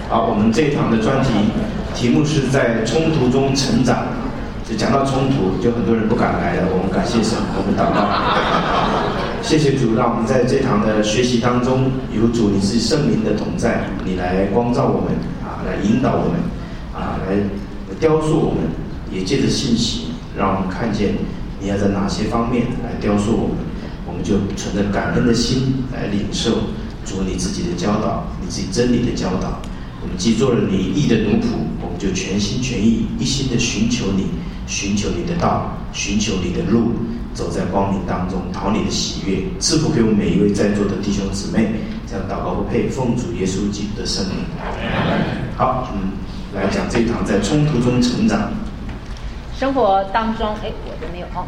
好，我们这一堂的专题目是在冲突中成长。就讲到冲突，就很多人不敢来了。我们感谢神，我们祷告，谢谢主，让我们在这堂的学习当中，有主你是圣灵的同在，你来光照我们啊，来引导我们啊，来雕塑我们，也借着信息，让我们看见你要在哪些方面来雕塑我们，我们就存着感恩的心来领受主你自己的教导，你自己真理的教导。我们既做了你义的奴仆，我们就全心全意一心的寻求你，寻求你的道，寻求你的路，走在光明当中，讨你的喜悦，赐福给我们每一位在座的弟兄姊妹。这样祷告不配，奉主耶稣基督的圣名。好，来讲这一堂在冲突中成长。 生活当中，我的没有哦。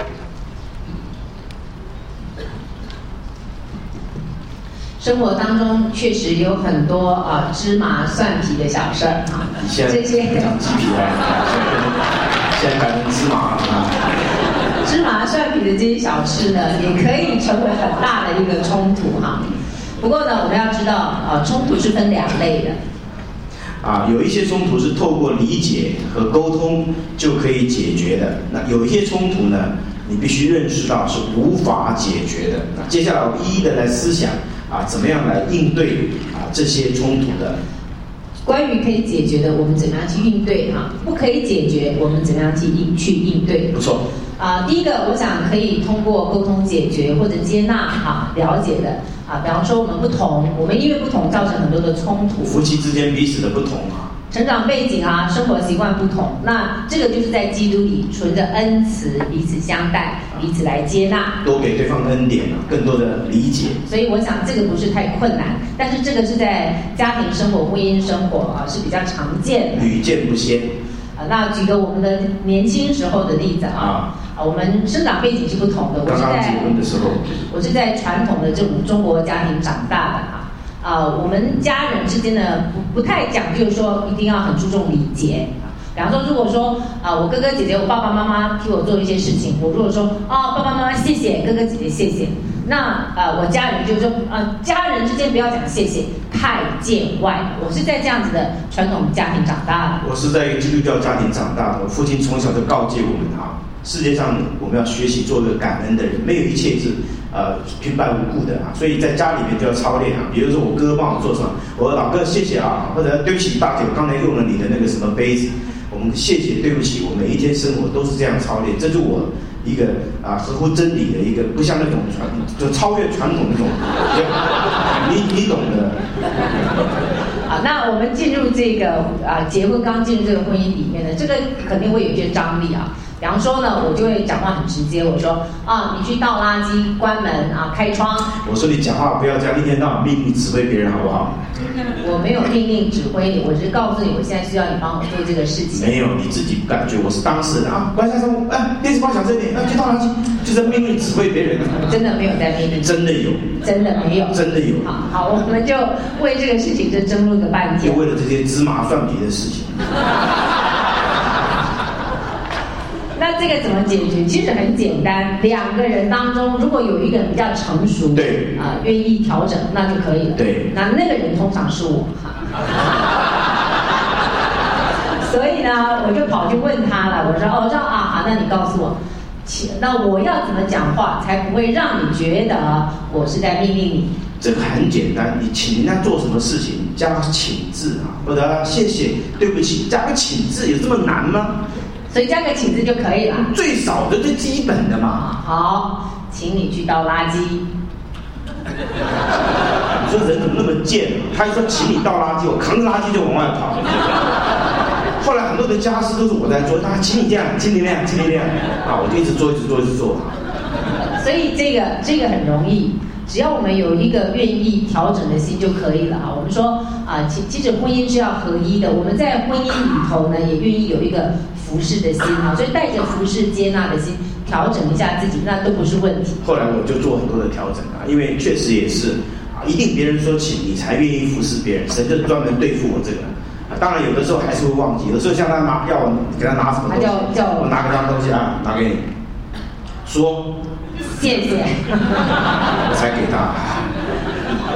生活当中确实有很多芝麻蒜皮的小事儿啊，这些讲鸡皮了，现在改成芝麻啊。 芝麻蒜皮的这些小事呢，也可以成为很大的一个冲突哈。不过呢，我们要知道冲突是分两类的。 有一些冲突是透过理解和沟通就可以解决的，那有一些冲突呢，你必须认识到是无法解决的。那接下来我一一的来思想怎么样来应对这些冲突的。 关于可以解决的，我们怎么样去应对不可以解决，我们怎么样去应对？ 不错。 第一个，我想可以通过沟通解决或者接纳了解的比方说我们不同，我们因为不同造成很多的冲突， 夫妻之间彼此的不同成长背景生活习惯不同，那这个就是在基督里存着恩慈，彼此相待，彼此来接纳， 多给对方恩典更多的理解。 所以我想这个不是太困难，但是这个是在家庭生活、婚姻生活是比较常见的， 屡见不鲜。 那举个我们的年轻时候的例子我们生长背景是不同的。 刚刚结婚的时候， 我是在传统的这种中国家庭长大的我们家人之间呢不太讲究说一定要很注重礼节。比方说，如果说我哥哥姐姐、我爸爸妈妈替我做一些事情，我如果说爸爸妈妈谢谢，哥哥姐姐谢谢，那我家人就说家人之间不要讲谢谢，太见外。我是在这样子的传统家庭长大的。 我是在一个基督教家庭长大的，我父亲从小就告诫我们世界上我们要学习做一个感恩的人，没有一切是平白无故的所以在家里面就要操练比如说我哥帮我做什么，我说老哥谢谢或者对不起大姐，我刚才用了你的那个什么杯子，我们谢谢对不起，我每一天生活都是这样操练，这是我一个合乎真理的一个，不像那种就超越传统那种，你懂的。 那我们进入这个结婚，刚进入这个婚姻里面呢，这个肯定会有一些张力比方说呢，我就会讲话很直接，我说你去倒垃圾、关门开窗。 我说你讲话不要这样一天到晚命令指挥别人，好不好？ 我没有命令指挥你，我只是告诉你，我现在需要你帮我做这个事情。 没有，你自己感觉我是当事人关下窗，电视关小声点，去倒垃圾，就在命令指挥别人。 真的没有在命令。 真的有。 真的没有。 真的有。 好，我们就为这个事情就争论个半天。 就为了这些芝麻蒜皮的事情。 那这个怎么解决？其实很简单，两个人当中如果有一个人比较成熟， 对愿意调整，那就可以了。 对， 那个人通常是我所以呢，我就跑去问他了，我说好，那你告诉我，那我要怎么讲话才不会让你觉得我是在命令你？ 这个很简单，你请人家做什么事情，加个请字或者谢谢、对不起，加个请字，有这么难吗？ 所以加个请字就可以了， 最少的、最基本的嘛。 好，请你去倒垃圾。 你说人怎么那么贱？他一说请你倒垃圾，我扛着垃圾就往外跑。后来很多的家事都是我在做，请你这样，请你那样，请你那样我就一直做。 所以这个很容易，只要我们有一个愿意调整的心就可以了我们说其实婚姻是要合一的，我们在婚姻里头呢也愿意有一个服侍的心所以带着服侍接纳的心调整一下自己，那都不是问题。后来我就做很多的调整因为确实也是一定别人说请你才愿意服侍别人，神就专门对付我这个当然有的时候还是会忘记，有的时候像他要我给他拿什么东西，我拿给他东西拿给你，说谢谢， 我才给他。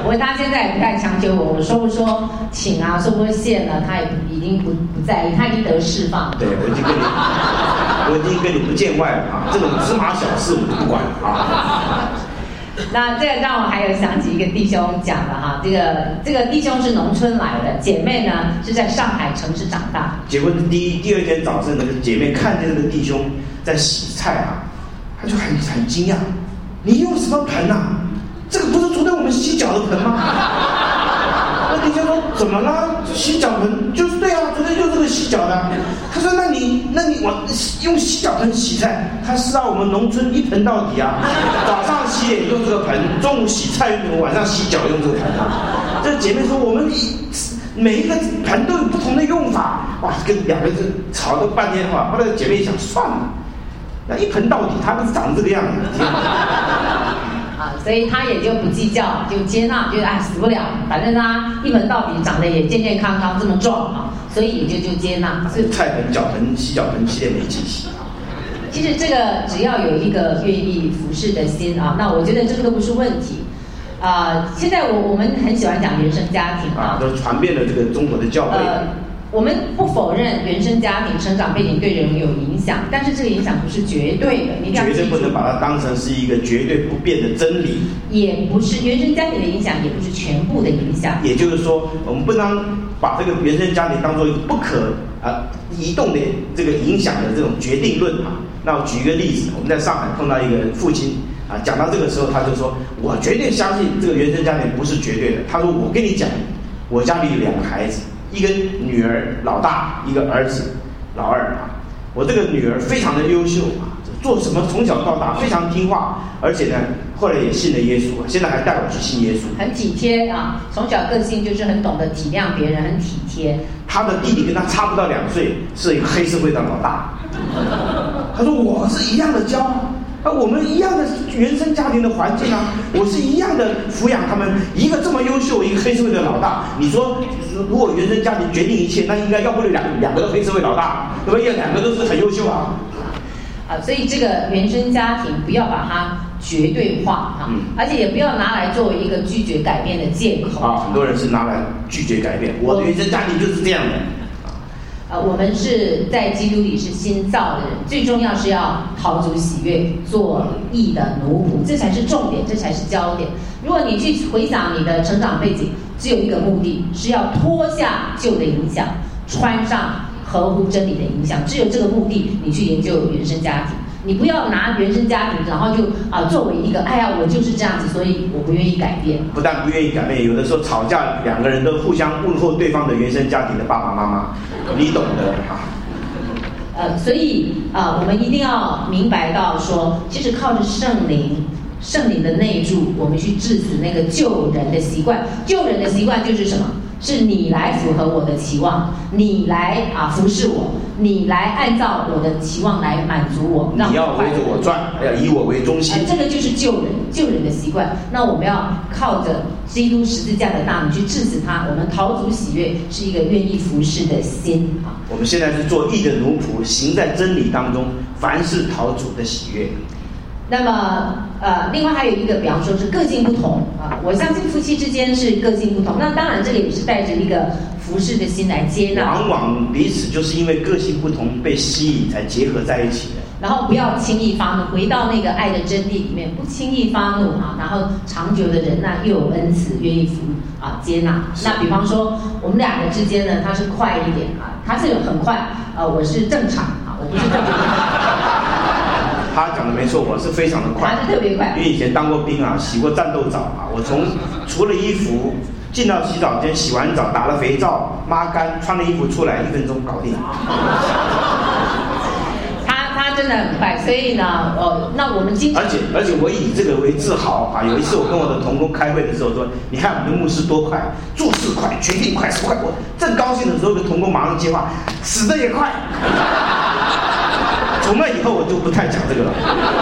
不过他现在也不太强求我说不说请啊，说不说谢呢，他也已经不在意，他已经得释放。 对，我已经跟你不见外了啊，这种芝麻小事我就不管了啊。 那这个让我还有想起一个弟兄讲的哈，这个弟兄是农村来的，姐妹呢是在上海城市长大。 结婚第二天早上，那个姐妹看见这个弟兄在洗菜啊，她就很惊讶，你用什么盆啊？这个不是昨天我们洗脚的盆吗？那弟兄说怎么了？洗脚盆就是对啊，昨天就这个洗脚的。他说那你我用洗脚盆洗菜？他是啊，我们农村一盆到底啊，早上洗脸用这个盆，中午洗菜用这个，晚上洗脚用这个盆啊。这姐妹说我们每一个盆都有不同的用法，哇，跟两个人吵了半天话。后来姐妹一想算了，那一盆到底，它不是长这个样子。 所以他也就不计较，就接纳，就死不了，反正他一盆到底长得也健健康康这么壮啊，所以也就接纳。 菜盆、脚盆、洗脚盆，洗也没几洗。 其实这个只要有一个愿意服侍的心啊，那我觉得这个都不是问题。现在我们很喜欢讲原生家庭啊， 都传遍了这个中国的教会。 我们不否认原生家庭成长背景对人有影响，但是这个影响不是绝对的，你一定要记住， 绝对不能把它当成是一个绝对不变的真理。 也不是原生家庭的影响，也不是全部的影响。 也就是说，我们不能把这个原生家庭当作一个不可移动的这个影响的这种决定论啊。那我举一个例子，我们在上海碰到一个父亲啊，讲到这个时候，他就说：“我绝对相信这个原生家庭不是绝对的。”他说：“我跟你讲，我家里有2个孩子。”一个女儿老大，一个儿子老二啊。我这个女儿非常的优秀啊，做什么从小到大非常听话，而且呢，后来也信了耶稣，现在还带我去信耶稣。 很体贴啊，从小个性就是很懂得体谅别人，很体贴。 他的弟弟跟他差不到2岁，是一个黑社会的老大。他说我是一样的教。我们一样的原生家庭的环境啊，我是一样的抚养他们，一个这么优秀，一个黑社会的老大。你说，如果原生家庭决定一切，那应该要不了两个黑社会老大，对不对？2个都是很优秀啊。 所以这个原生家庭不要把它绝对化哈，而且也不要拿来作为一个拒绝改变的借口啊。很多人是拿来拒绝改变，我的原生家庭就是这样的。 我们是在基督里是新造的人，最重要是要讨主喜悦，做义的奴仆，这才是重点，这才是焦点。如果你去回想你的成长背景，只有一个目的，是要脱下旧的影响，穿上合乎真理的影响，只有这个目的，你去研究原生家庭。你不要拿原生家庭，然后就作为一个，哎呀，我就是这样子，所以我不愿意改变。 不但不愿意改变，有的时候吵架，2个人都互相问候对方的原生家庭的爸爸妈妈，你懂的啊。 所以我们一定要明白到说，其实靠着圣灵的内住，我们去制止那个救人的习惯。救人的习惯就是什么？是你来符合我的期望，你来服侍我，你来按照我的期望来满足我， 你要围着我转，要以我为中心。 这个就是救人的习惯。那我们要靠着基督十字架的大能去制止它。我们讨主喜悦，是一个愿意服侍的心啊。 我们现在是做义的奴仆，行在真理当中，凡事讨主的喜悦。 那么另外还有一个，比方说是个性不同啊，我相信夫妻之间是个性不同，那当然这个也是带着一个服侍的心来接纳。 往往彼此就是因为个性不同被吸引才结合在一起的。 然后不要轻易发怒，回到那个爱的真谛里面，不轻易发怒啊，然后长久的忍耐，又有恩慈，愿意接纳。那比方说我们2个之间呢，他是快一点啊，他是很快我是正常啊，我不是特别快。 他讲的没错，我是非常的快， 他是特别快。 因为以前当过兵啊，洗过战斗澡啊，我从除了衣服进到洗澡间，洗完澡打了肥皂，抹干，穿了衣服出来，1分钟搞定。 他真的很快，所以呢，那我们经常而且我以这个为自豪啊。有一次我跟我的同工开会的时候说，你看我们的牧师多快，做事快，决定快，是快。我正高兴的时候，同工马上接话，死的也快。从那以后我就不太讲这个了。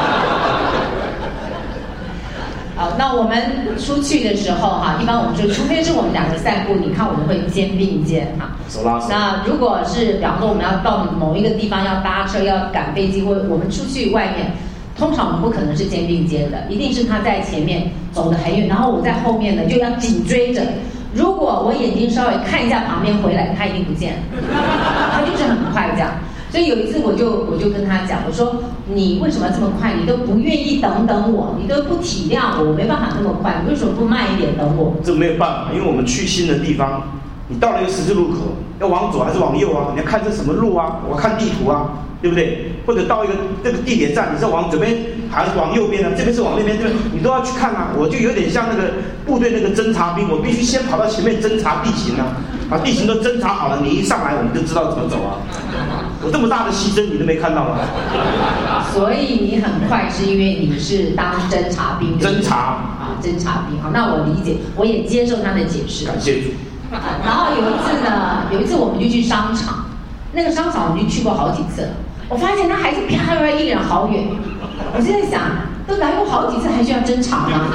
好，那我们出去的时候一般我们就除非是我们2个散步，你看我们会肩并肩手拉手。 那如果是比方说我们要到某一个地方要搭车要赶飞机，或者我们出去外面， 通常我们不可能是肩并肩的，一定是他在前面走得很远，然后我在后面呢就要紧追着。如果我眼睛稍微看一下旁边回来，他一定不见了，他就是很快这样。所以有一次我就跟他讲，我说你为什么这么快？你都不愿意等我，你都不体谅我没办法那么快，你为什么不慢一点等我？ 这没有办法，因为我们去新的地方，你到了一个十字路口，要往左还是往右啊？你要看这什么路啊？我看地图啊，对不对？或者到一个这个地铁站，你是往左边还是往右边呢？这边是往那边，这边你都要去看啊。我就有点像那个部队那个侦察兵，我必须先跑到前面侦察地形啊，把地形都侦察好了，你一上来我们就知道怎么走啊。我这么大的牺牲你都没看到吗？ 所以你很快是因为你是当侦察兵， 侦察啊，侦察兵。好，那我理解，我也接受他的解释。 感谢主。 然后有一次我们就去商场，那个商场我们就去过好几次了。我发现他还是啪啪一人好远，我就在想，都来过好几次，还需要侦查吗？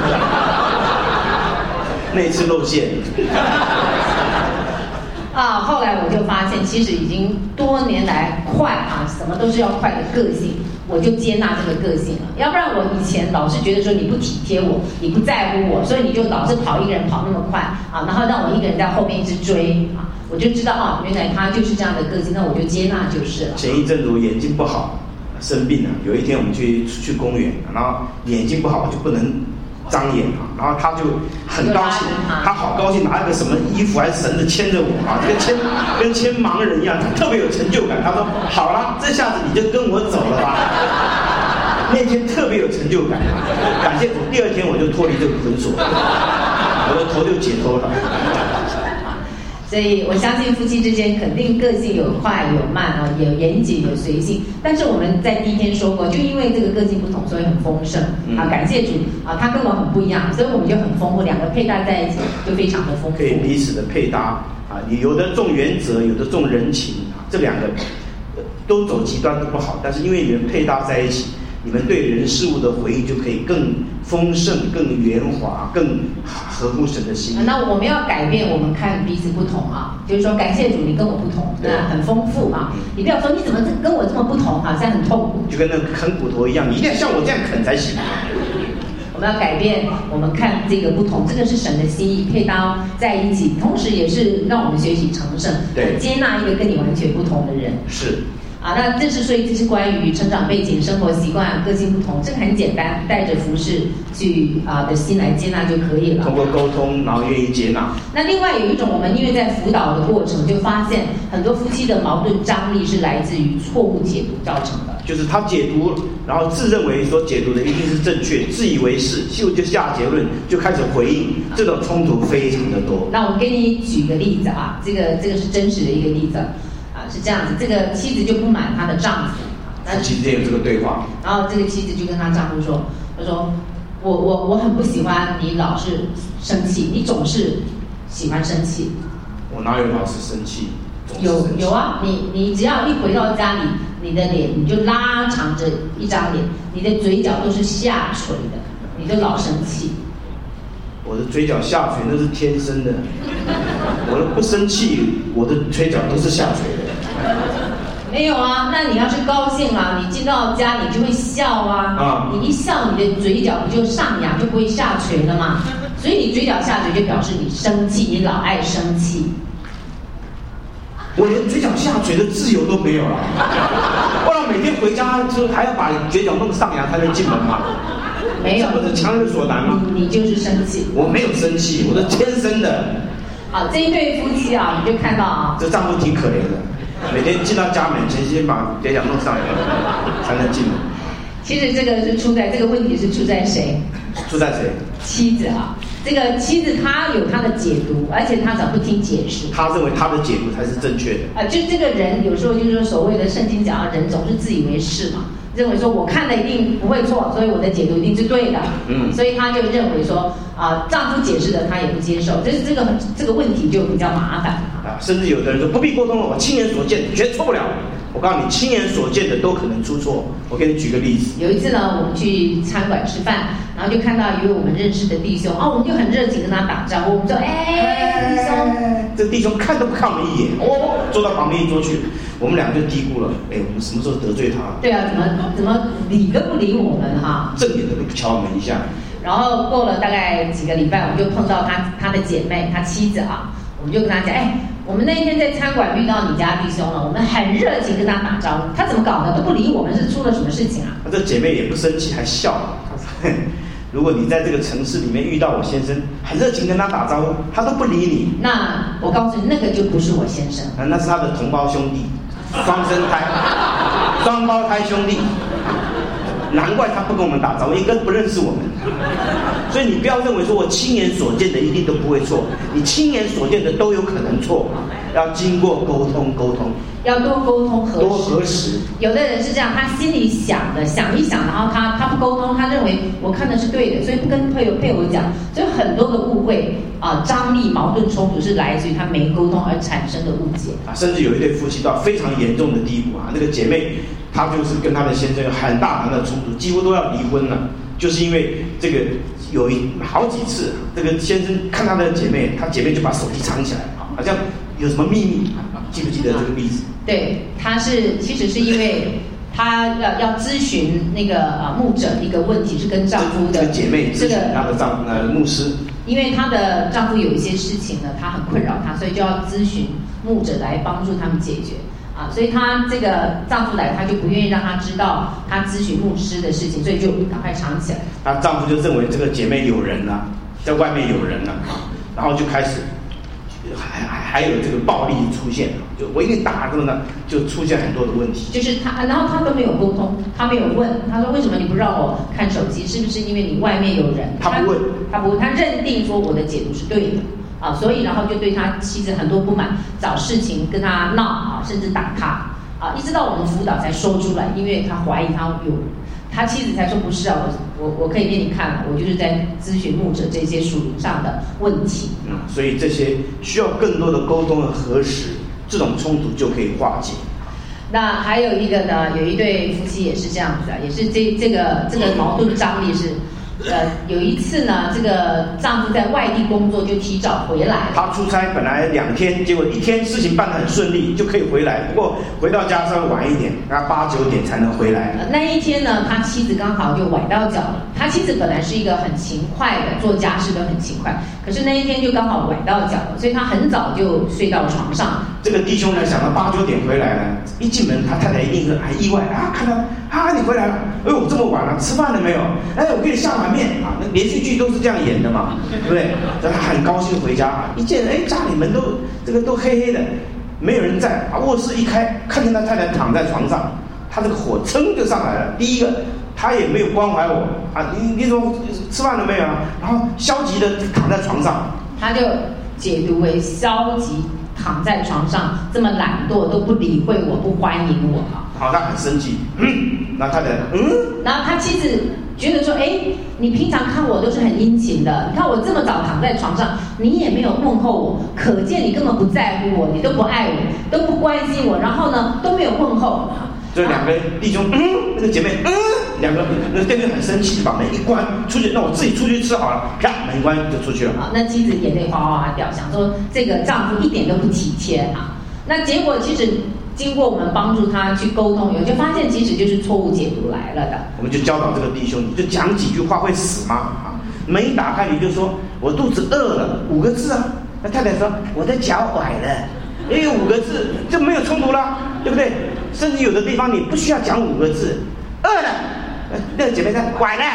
那一次露馅。 啊，后来我就发现，其实已经多年来快啊，什么都是要快的个性，我就接纳这个个性了。要不然我以前老是觉得说你不体贴我，你不在乎我，所以你就老是跑一个人跑那么快啊，然后让我一个人在后面一直追啊，我就知道啊，原来他就是这样的个性，那我就接纳就是了。 前一阵子我眼睛不好，生病了，有一天我们去公园，然后眼睛不好就不能张眼啊，然后他就很高兴，他好高兴，拿一个什么衣服还是绳子牵着我啊，这个跟牵盲人一样，他特别有成就感。他说：“好了，这下子你就跟我走了吧。”那天特别有成就感，感谢主。第二天我就脱离这个捆锁，我的头就解脱了。 所以我相信夫妻之间肯定个性有快有慢啊，有严谨有随性。但是我们在第一天说过，就因为这个个性不同，所以很丰盛啊。感谢主啊，他跟我很不一样，所以我们就很丰富，两个配搭在一起就非常的丰富。 可以彼此的配搭啊，有的重原则，有的重人情啊，这两个都走极端都不好。但是因为你们配搭在一起，你们对人事物的回应就可以更丰盛、更圆滑、更合乎神的心意。 那我们要改变我们看彼此不同啊，就是说感谢主，你跟我不同，那很丰富啊。你不要说你怎么跟我这么不同，好像很痛苦。 就跟那个啃骨头一样，你一定要像我这样啃才行。 我们要改变我们看这个不同，这个是神的心意，配搭在一起，同时也是让我们学习成圣， 对， 接纳一个跟你完全不同的人。 是。 啊，那所以这是关于成长背景、生活习惯、个性不同，这个很简单，带着服侍去的心来接纳就可以了。 通过沟通，然后愿意接纳。 那另外有一种，我们因为在辅导的过程就发现，很多夫妻的矛盾张力是来自于错误解读造成的。 就是他解读，然后自认为所解读的一定是正确，自以为是，就下结论，就开始回应，这种冲突非常的多。 那我给你举个例子啊，这个是真实的一个例子。是这样子，这个妻子就不满她的丈夫， 夫妻之间有这个对话， 然后这个妻子就跟她丈夫说：“她说我很不喜欢你老是生气，你总是喜欢生气。” 我哪有老是生气？ 有啊，你只要一回到家里，你的脸你就拉长着一张脸，你的嘴角都是下垂的，你就老生气。 我的嘴角下垂那是天生的，我不生气，我的嘴角都是下垂的。 没有啊，那你要是高兴啊，你进到家里就会笑啊，你一笑，你的嘴角不就上扬，就不会下垂了嘛。所以你嘴角下垂就表示你生气，你老爱生气。 我连嘴角下垂的自由都没有了，不然每天回家就还要把嘴角弄上扬才能进门嘛。 没有， 这不是强人所难吗？ 你就是生气。 我没有生气，我是天生的。 好，这一对夫妻啊，你就看到啊， 这丈夫挺可怜的，每天进到家门前先把嘴角弄上扬才能进门。 其实这个问题是出在谁？ 出在谁？ 妻子啊。这个妻子她有她的解读，而且她总不听解释。 她认为她的解读才是正确的。 就这个人有时候就是说所谓的圣经讲的人总是自以为是嘛，认为说我看的一定不会错，所以我的解读一定是对的。所以他就认为说丈夫解释的他也不接受，就是这个问题就比较麻烦甚至有的人说不必沟通了，我亲眼所见绝错不了。我告诉你，亲眼所见的都可能出错。我给你举个例子。 有一次呢，我们去餐馆吃饭， 然后就看到一位我们认识的弟兄，我们就很热情跟他打招呼，我们说，弟兄， 这弟兄看都不看我们一眼，坐到旁边一桌去，我们两个就嘀咕了，我们什么时候得罪他？ 对啊，怎么理都不理我们哈， 正眼都不瞧我们一下。 然后过了大概几个礼拜，我们就碰到他的姐妹，他妻子啊，我们就跟他讲，我们那一天在餐馆遇到你家弟兄了，我们很热情跟他打招呼，他怎么搞的都不理我们，是出了什么事情啊？ 这姐妹也不生气，还笑了。如果你在这个城市里面遇到我先生，很热情跟他打招呼，他都不理你， 那我告诉你，那个就不是我先生， 那是他的同胞兄弟，双胞胎兄弟。难怪他不跟我们打招呼，应该不认识我们。所以你不要认为说我亲眼所见的一定都不会错，你亲眼所见的都有可能错，要经过沟通， 要多沟通多核实。 有的人是这样，他心里想一想，然后他不沟通，他认为我看的是对的，所以不跟配偶讲，所以很多的误会张力、矛盾、冲突是来自于他没沟通而产生的误解甚至有一对夫妻到非常严重的地步那个姐妹她就是跟她的先生有很大的冲突，几乎都要离婚了，就是因为这个有好几次，这个先生看他的姐妹，他姐妹就把手机藏起来，好像有什么秘密，记不记得这个例子？ 对，其实是因为她要咨询那个牧者一个问题，是跟丈夫的这个姐妹咨询她的牧师， 因为她的丈夫有一些事情呢，她很困扰她，所以就要咨询牧者来帮助他们解决所以她这个丈夫来，她就不愿意让她知道她咨询牧师的事情，所以就赶快藏起来。 她丈夫就认为这个姐妹有人了，在外面有人了然后就开始还有这个暴力出现，就我一定打他呢，就出现很多的问题。 就是然后他都没有沟通，他没有问，他说为什么你不让我看手机？是不是因为你外面有人？ 他不问， 他认定说我的解读是对的所以然后就对他妻子很多不满，找事情跟他闹甚至打他一直到我们辅导才说出来，因为他怀疑他妻子才说不是我可以给你看我就是在咨询牧者这些属灵上的问题所以这些需要更多的沟通和核实，这种冲突就可以化解。 那还有一个呢，有一对夫妻也是这样子也是这个矛盾张力是有一次呢，这个丈夫在外地工作就提早回来， 他出差本来2天，结果1天事情办得很顺利，就可以回来。不过回到家稍微晚一点，他8、9点才能回来。 那一天呢，他妻子刚好就崴到脚了。他妻子本来是一个很勤快的，做家事都很勤快，可是那一天就刚好崴到脚了，所以他很早就睡到床上。 这个弟兄呢，想到8、9点回来了，一进门他太太一定是还意外看到你回来了，这么晚了，吃饭了没有？我给你下碗面那连续剧都是这样演的嘛，对不对？所以他很高兴回家一见家里门都黑黑的，没有人在卧室一开，看见他太太躺在床上，他这个火噌就上来了。第一个，他也没有关怀我你说吃饭了没有然后消极的躺在床上， 他就解读为消极躺在床上，这么懒惰都不理会我，不欢迎我他很生气那太太然后他妻子觉得说你平常看我都是很殷勤的，你看我这么早躺在床上，你也没有问候我，可见你根本不在乎我，你都不爱我，都不关心我，然后呢都没有问候。 这2个弟兄那个姐妹2个那对面很生气，把门一关出去，那我自己出去吃好了，啪门一关就出去了那妻子眼泪哗哗哗掉，想说这个丈夫一点都不体贴那结果其实经过我们帮助他去沟通，就发现其实就是错误解读来了的。 我们就教导这个弟兄，你就讲几句话会死吗门一打开你就说我肚子饿了5个字那太太说我的脚崴了5个字就没有冲突了，对不对？甚至有的地方你不需要讲5个字，饿了那个姐妹说崴了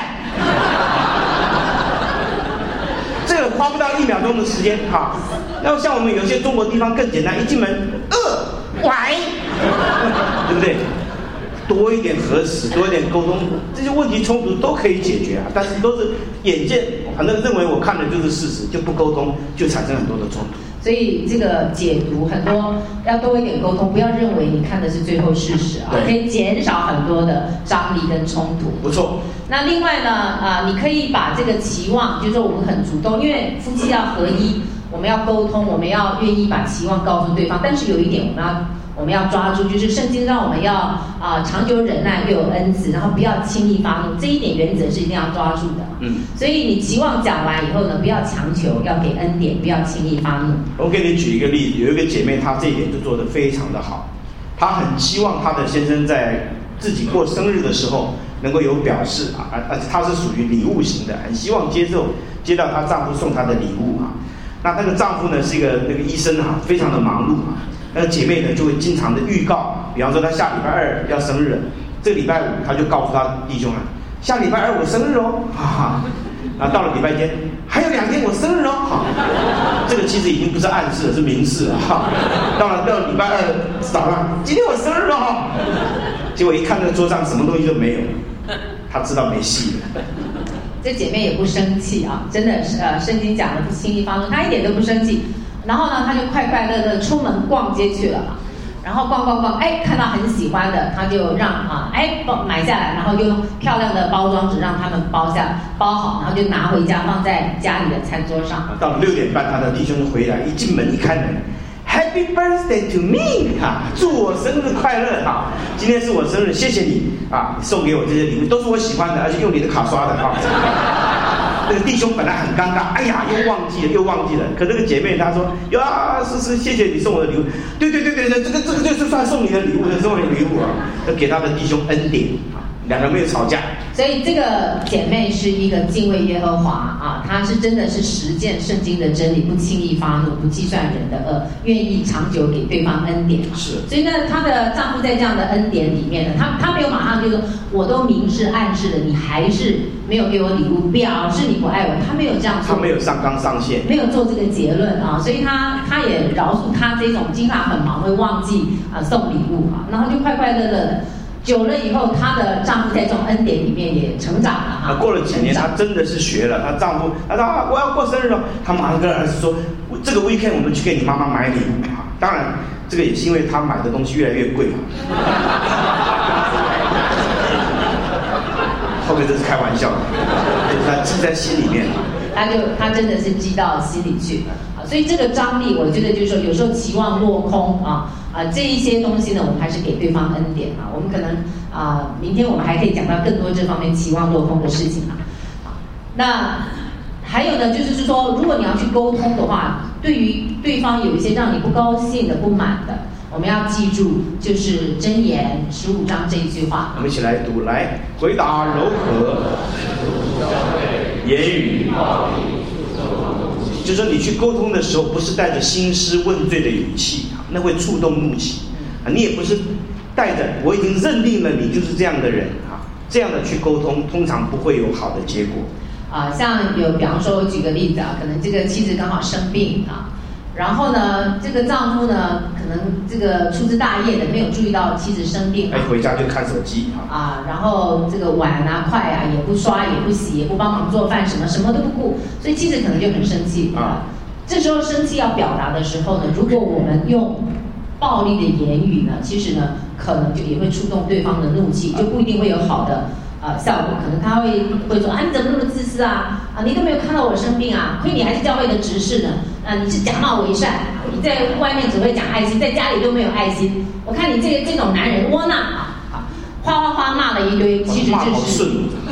这个花不到1秒钟的时间要像我们有些中国地方更简单，一进门崴对不对？多一点核实，多一点沟通，这些问题冲突都可以解决但是都是眼见反正认为我看的就是事实，就不沟通，就产生很多的冲突。 所以这个解读很多要多一点沟通，不要认为你看的是最后事实可以减少很多的张力跟冲突。 不错。 那另外呢你可以把这个期望，就是说我们很主动，因为夫妻要合一， 我们要沟通，我们要愿意把期望告诉对方。但是有一点我们要抓住，就是圣经让我们要长久忍耐，又有恩慈，然后不要轻易发怒，这一点原则是一定要抓住的。所以你期望讲完以后呢，不要强求，要给恩典，不要轻易发怒。 我给你举一个例子，有一个姐妹，她这一点就做得非常的好，她很希望她的先生在自己过生日的时候能够有表示而且她是属于礼物型的，很希望接到她丈夫送她的礼物那个丈夫呢是一个医生非常的忙碌那个姐妹呢就会经常的预告，比方说她下礼拜二要生日了，这个礼拜五她就告诉她弟兄下礼拜二我生日然后到了礼拜天还有2天我生日这个其实已经不是暗示了，是明示了到了礼拜二早上，今天我生日结果一看那个桌上什么东西都没有，她知道没戏了。 这姐妹也不生气真的是圣经讲的不轻易发怒，她一点都不生气。然后呢，她就快快乐乐出门逛街去了然后逛，看到很喜欢的，她就让买下来，然后就用漂亮的包装纸让他们包好，然后就拿回家放在家里的餐桌上。 到了6点半，她的弟兄回来，一进门一开门 ，Happy birthday to me 祝我生日快乐今天是我生日，谢谢你你送给我这些礼物都是我喜欢的，而且用你的卡刷的那个弟兄本来很尴尬，哎呀，又忘记了。可这个姐妹她说，是谢谢你送我的礼物，对，这个就是算送你的礼物，送你的礼物要给他的弟兄恩典两个人没有吵架。 所以这个姐妹是一个敬畏耶和华她是真的是实践圣经的真理，不轻易发怒，不计算人的恶，愿意长久给对方恩典是。 所以呢，她的丈夫在这样的恩典里面呢，他没有马上就说我都明示暗示了，你还是没有给我礼物，表示你不爱我，他没有这样做， 他没有上纲上线， 没有做这个结论所以他也饶恕他这种经常很忙会忘记送礼物然后就快快乐乐的。久了以后，她的丈夫在这种恩典里面也成长了过了几年，她真的是学了。她丈夫，她说我要过生日了，她马上跟儿子说，这个 weekend 我们去给你妈妈买礼物当然，这个也是因为她买的东西越来越贵后面这是开玩笑的，她记在心里面她真的是记到心里去所以这个张力，我觉得就是说，有时候期望落空这一些东西呢，我们还是给对方恩典我们可能明天我们还可以讲到更多这方面期望落空的事情那还有呢，就是说，如果你要去沟通的话，对于对方有一些让你不高兴的、不满的，我们要记住，就是箴言15章这一句话。 我们一起来读，来，回答柔和，言语就是说你去沟通的时候，不是带着兴师问罪的语气那会触动怒气你也不是带着我已经认定了你就是这样的人这样的去沟通，通常不会有好的结果像有，比方说我举个例子可能这个妻子刚好生病然后呢，这个丈夫呢，可能这个粗枝大叶的没有注意到妻子生病回家就看手机然后这个碗筷也不刷，也不洗，也不帮忙做饭，什么都不顾，所以妻子可能就很生气这时候生气要表达的时候呢，如果我们用暴力的言语呢，其实呢，可能就也会触动对方的怒气，就不一定会有好的效果。可能他会说你怎么那么自私你都没有看到我生病亏你还是教会的执事呢你是假冒伪善，你在外面只会讲爱心，在家里都没有爱心。我看你这种男人窝囊哗骂了一堆，其实就是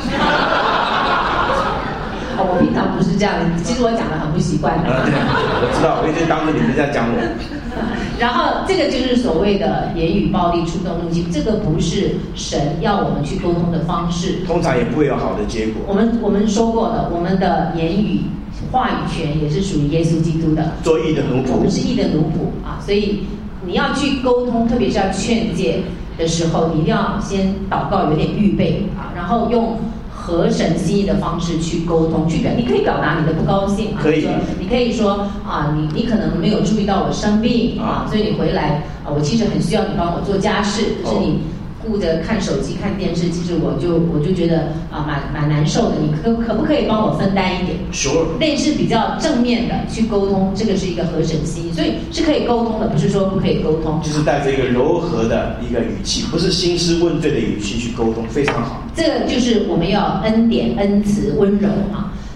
我平常不是这样，其实我讲的很不习惯对，我知道，我一直当着你们在讲我。 然后这个就是所谓的言语暴力触动怒气，这个不是神要我们去沟通的方式， 通常也不会有好的结果。 我们说过的，我们的言语话语权也是属于耶稣基督的， 做义的奴仆， 我们是义的奴仆所以你要去沟通，特别是要劝诫的时候，你一定要先祷告，有点预备然后用合神心意的方式去沟通，你可以表达你的不高兴可以， 你可以说你可能没有注意到我生病所以你回来我其实很需要你帮我做家事，可是你顾着看手机看电视，其实我就觉得蛮难受的，你可不可以帮我分担一点？ Sure， 类似比较正面的去沟通，这个是一个合神心意，所以是可以沟通的，不是说不可以沟通， 就是带着一个柔和的一个语气，不是兴师问罪的语气去沟通，非常好。 这个就是我们要恩典、恩慈、温柔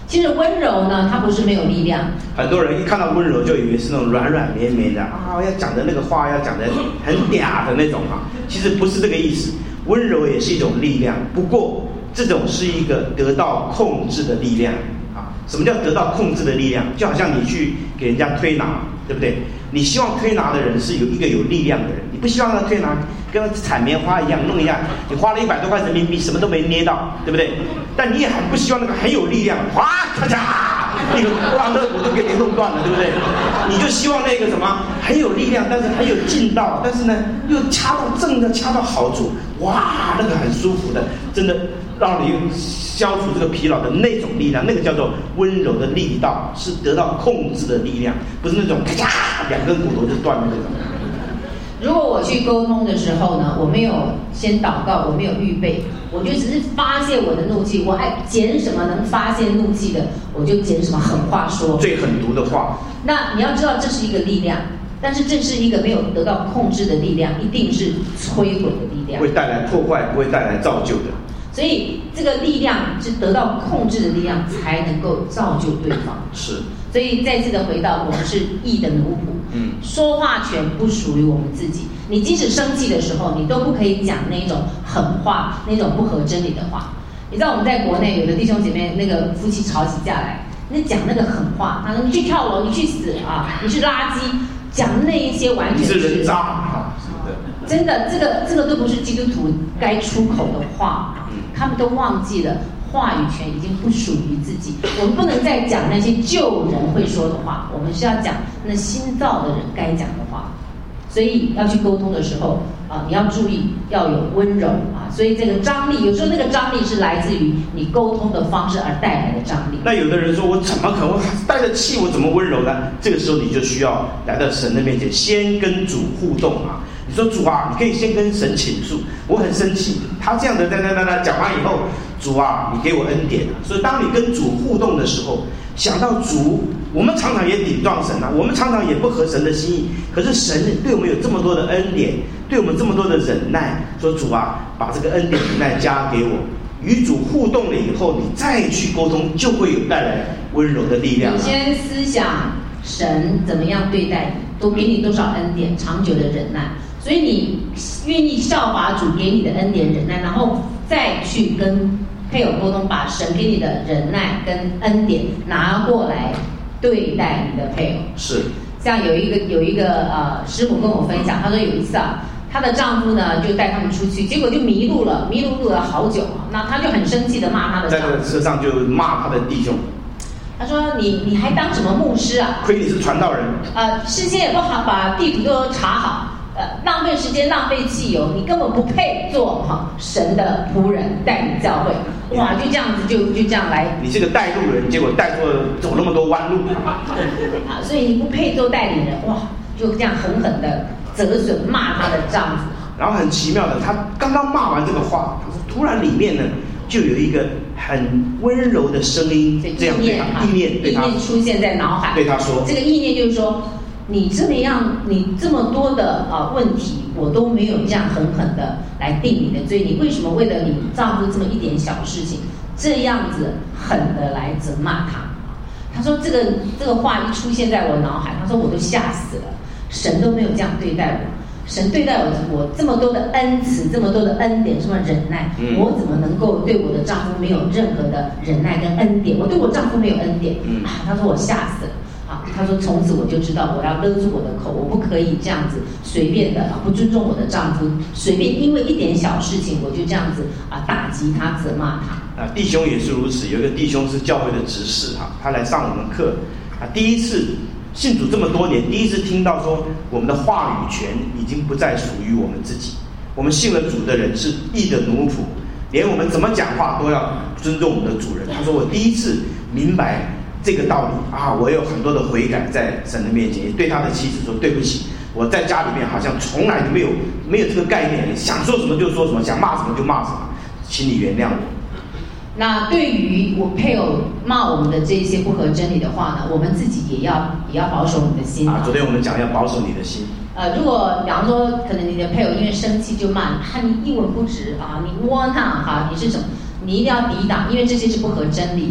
其实温柔呢，它不是没有力量。 很多人一看到温柔，就以为是那种软软绵绵的啊，要讲的那个话要讲的很嗲的那种啊。其实不是这个意思，温柔也是一种力量，不过这种是一个得到控制的力量啊。什么叫得到控制的力量？就好像你去给人家推拿，对不对？你希望推拿的人是一个有力量的人，你不希望他推拿跟采棉花一样弄一样，你花了100多块人民币什么都没捏到，对不对？但你也很不希望那个很有力量，哗咔嚓，那个哇肋骨都给你弄断了，对不对？你就希望那个什么很有力量，但是很有劲道，但是呢又掐到正的，掐到好处，哇，那个很舒服的，真的让你消除这个疲劳的那种力量，那个叫做温柔的力道，是得到控制的力量，不是那种咔嚓2根骨头就断了那种。 如果我去沟通的时候呢，我没有先祷告，我没有预备，我就只是发泄我的怒气，我爱捡什么能发泄怒气的，我就捡什么狠话说， 最狠毒的话。 那你要知道，这是一个力量，但是这是一个没有得到控制的力量，一定是摧毁的力量， 会带来破坏，不会带来造就的。 所以这个力量是得到控制的力量，才能够造就对方。 是。 所以再次的回到，我们是义的奴仆。说话权不属于我们自己。你即使生气的时候，你都不可以讲那种狠话，那种不合真理的话。你知道我们在国内有的弟兄姐妹，那个夫妻吵起架来，那讲那个狠话，他说你去跳楼，你去死啊，你是垃圾，讲那一些完全是人渣。 真的，这个都不是基督徒该出口的话，他们都忘记了。话语权已经不属于自己，我们不能再讲那些旧人会说的话，我们是要讲那新造的人该讲的话。所以要去沟通的时候你要注意要有温柔所以这个张力，有时候那个张力是来自于你沟通的方式而带来的张力。 那有的人说，我怎么可能带着气，我怎么温柔呢？这个时候你就需要来到神的面前，先跟主互动你说主啊，你可以先跟神倾诉，我很生气，他这样的讲完以后，主啊，你给我恩典所以当你跟主互动的时候，想到主，我们常常也顶撞神我们常常也不合神的心意，可是神对我们有这么多的恩典，对我们这么多的忍耐，说主啊，把这个恩典忍耐加给我。与主互动了以后，你再去沟通，就会有带来温柔的力量你先思想神怎么样对待你，都给你多少恩典，长久的忍耐。所以你愿意效法主给你的恩典忍耐，然后再去跟配偶沟通，把神给你的忍耐跟恩典拿过来对待你的配偶。 是。 像有一个师母跟我分享，她说有一次她的丈夫呢就带他们出去，结果就迷路了好久那她就很生气的骂她的丈夫， 在车上就骂她的弟兄。 他说你还当什么牧师亏你是传道人。 事先也不好把地图都查好，浪费时间浪费汽油，你根本不配做神的仆人带领教会。哇，就这样子就这样来。 你是个带路人，结果带错走那么多弯路所以你不配做带领人。哇，就这样狠狠的折损骂她的丈夫。 然后很奇妙的，她刚刚骂完这个话，突然里面呢就有一个很温柔的声音，这样对他意念出现在脑海， 对他说， 这个意念就是说，你这么样，你这么多的问题，我都没有这样狠狠的来定你的罪，你为什么为了你丈夫这么一点小事情，这样子狠的来责骂他？他说这个话一出现在我脑海，他说我都吓死了，神都没有这样对待我。神对待我这么多的恩慈，这么多的恩典，这么忍耐，我怎么能够对我的丈夫没有任何的忍耐跟恩典？我对我丈夫没有恩典他说我吓死了他说从此我就知道我要勒住我的口，我不可以这样子随便的不尊重我的丈夫，随便因为一点小事情我就这样子打击他，责骂他。 弟兄也是如此，有一个弟兄是教会的执事他来上我们课第一次信主这么多年，第一次听到说我们的话语权已经不再属于我们自己，我们信了主的人是义的奴仆，连我们怎么讲话都要尊重我们的主人。他说我第一次明白这个道理我有很多的悔改在神的面前，也对他的妻子说对不起，我在家里面好像从来没有这个概念，想说什么就说什么，想骂什么就骂什么，请你原谅我。 那对于我配偶骂我们的这些不合真理的话呢，我们自己也要保守你的心昨天我们讲要保守你的心。 如果比方说可能你的配偶因为生气就骂你一文不值你窝囊你是什么，你一定要抵挡，因为这些是不合真理的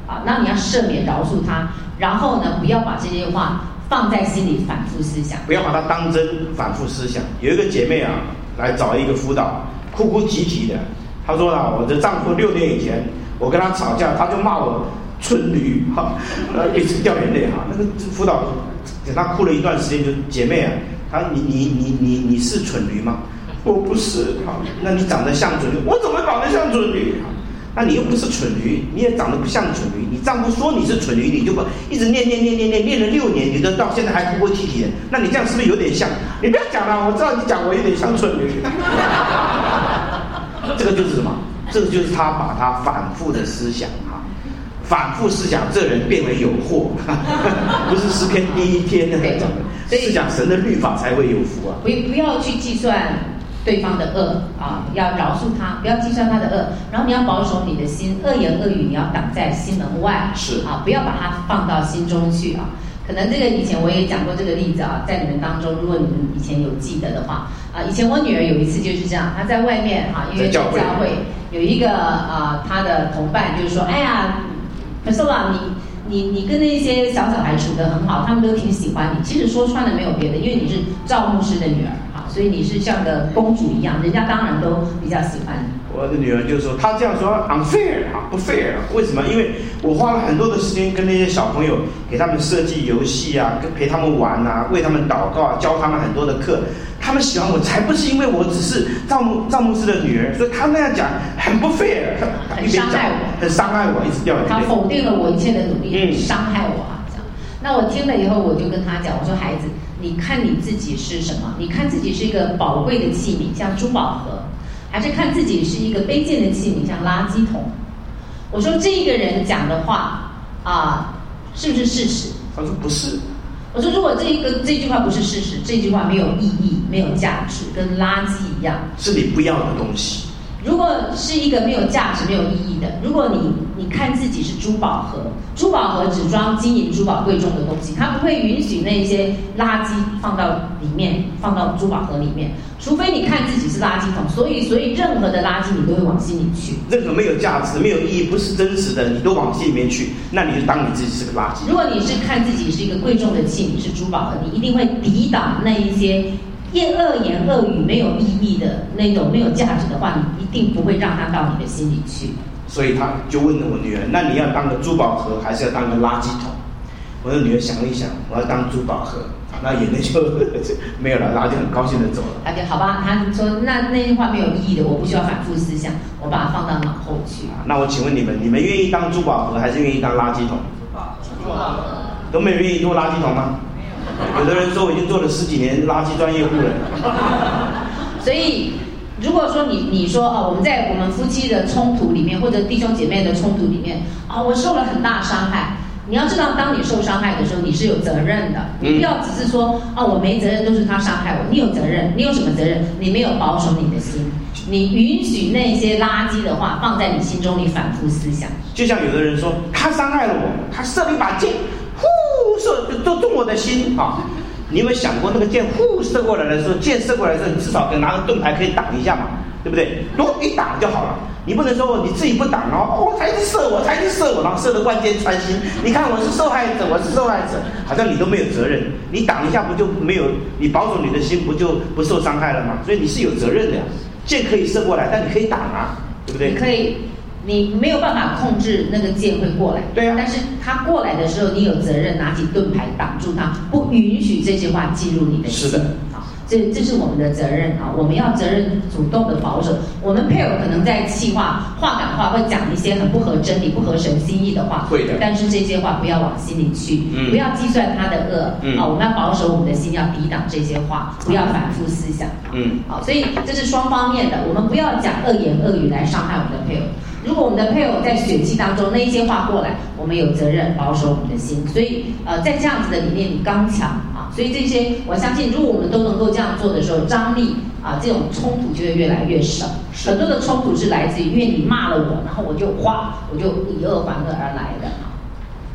啊，那你要赦免饶恕他，然后呢，不要把这些话放在心里反复思想， 不要把它当真反复思想。有一个姐妹啊，来找一个辅导，哭哭啼啼的。她说啊，我的丈夫6年以前，我跟他吵架，他就骂我蠢驴，哈，一直掉眼泪哈。那个辅导给她哭了一段时间，就姐妹啊，你是蠢驴吗？我不是，好，那你长得像蠢驴，我怎么长得像蠢驴？那你又不是蠢驴，你也长得不像蠢驴。你丈夫说你是蠢驴，你就一直念了6年，你到现在还哭哭啼啼的。那你这样是不是有点像？你不要讲了，我知道你讲我有点像蠢驴。这个就是什么？这个就是他把他反复的思想哈，反复思想，这人变为有祸，不是诗篇第1篇那个讲的，是讲神的律法才会有福啊。 不要去计算对方的恶啊，要饶恕他，不要计算他的恶，然后你要保守你的心，恶言恶语你要挡在心门外， 是啊，不要把它放到心中去啊。可能这个以前我也讲过这个例子啊，在你们当中，如果你们以前有记得的话啊，以前我女儿有一次就是这样，她在外面哈，因为在教会有一个她的同伴就是说，哎呀 ，Priscilla 你跟那些小孩处得很好，他们都挺喜欢你。其实说穿了没有别的，因为你是赵牧师的女儿哈，所以你是像个公主一样，人家当然都比较喜欢你。 我的女儿就说，她这样说 unfair 啊，不 fair， 为什么？因为我花了很多的时间跟那些小朋友，给他们设计游戏啊，陪他们玩啊，为他们祷告啊，教他们很多的课。他们喜欢我，才不是因为我只是赵牧师的女儿，所以他那样讲很不 fair， 很伤害我， 很伤害我，一直掉眼泪。 他否定了我一切的努力，伤害我啊！这样，那我听了以后，我就跟他讲，我说孩子，你看你自己是什么？你看自己是一个宝贵的器皿，像珠宝盒，还是看自己是一个卑贱的器皿，像垃圾桶？我说这个人讲的话是不是事实？ 他说不是。 我说如果这句话不是事实，这句话没有意义，没有价值，跟垃圾一样， 是你不要的东西。 如果是一个没有价值、没有意义的，如果你看自己是珠宝盒，珠宝盒只装金银珠宝贵重的东西，它不会允许那些垃圾放到里面，放到珠宝盒里面，除非你看自己是垃圾桶。所以任何的垃圾你都会往心里去， 任何没有价值、没有意义、不是真实的，你都往心里面去，那你就当你自己是个垃圾。 如果你是看自己是一个贵重的器皿，是珠宝盒，你一定会抵挡那一些恶言恶语没有意义的那种没有价值的话，你一定不会让它到你的心里去。 所以他就问了我女儿，那你要当个珠宝盒还是要当个垃圾桶？我的女儿想了一想，我要当珠宝盒，那眼泪就没有了，然后就很高兴的走了。 他就好吧，他说那句话没有意义的，我不需要反复思想，我把它放到脑后去。 那我请问你们愿意当珠宝盒还是愿意当垃圾桶？ 珠宝盒都没有愿意做垃圾桶吗？有的人说我已经做了10几年垃圾专业户了。 所以如果说你说我们在我们夫妻的冲突里面，或者弟兄姐妹的冲突里面我受了很大伤害，你要知道当你受伤害的时候，你是有责任的。你不要只是说我没责任，都是他伤害我。你有责任，你有什么责任？你没有保守你的心，你允许那些垃圾的话放在你心中，你反复思想。 就像有的人说他伤害了我，他射了一把箭，都中我的心啊！你有没有想过，那个箭射过来的时候，箭射过来的时候，你至少拿个盾牌可以挡一下嘛，对不对？如果一挡就好了，你不能说你自己不挡，然后我才去射我，然后射得万箭穿心。你看我是受害者，好像你都没有责任。你挡一下不就没有？你保守你的心不就不受伤害了吗？所以你是有责任的呀。箭可以射过来，但你可以挡啊，对不对？ 你可以。你没有办法控制那个箭会过来， 对啊。 但是它过来的时候，你有责任拿起盾牌挡住它，不允许这些话进入你的心。 是的， 这是我们的责任我们要责任主动的保守。我们配偶可能在气话感话会讲一些很不合真理、不合神心意的话， 会的。 但是这些话不要往心里去，不要计算他的恶我们要保守我们的心，要抵挡这些话，不要反复思想。所以这是双方面的，我们不要讲恶言恶语来伤害我们的配偶。如果我们的配偶在血气当中那一些话过来，我们有责任保守我们的心。所以在这样子的里面，你刚强所以这些我相信，如果我们都能够这样做的时候，张力这种冲突就会越来越少。很多的冲突是来自于因为你骂了我，然后我就以恶还恶而来的。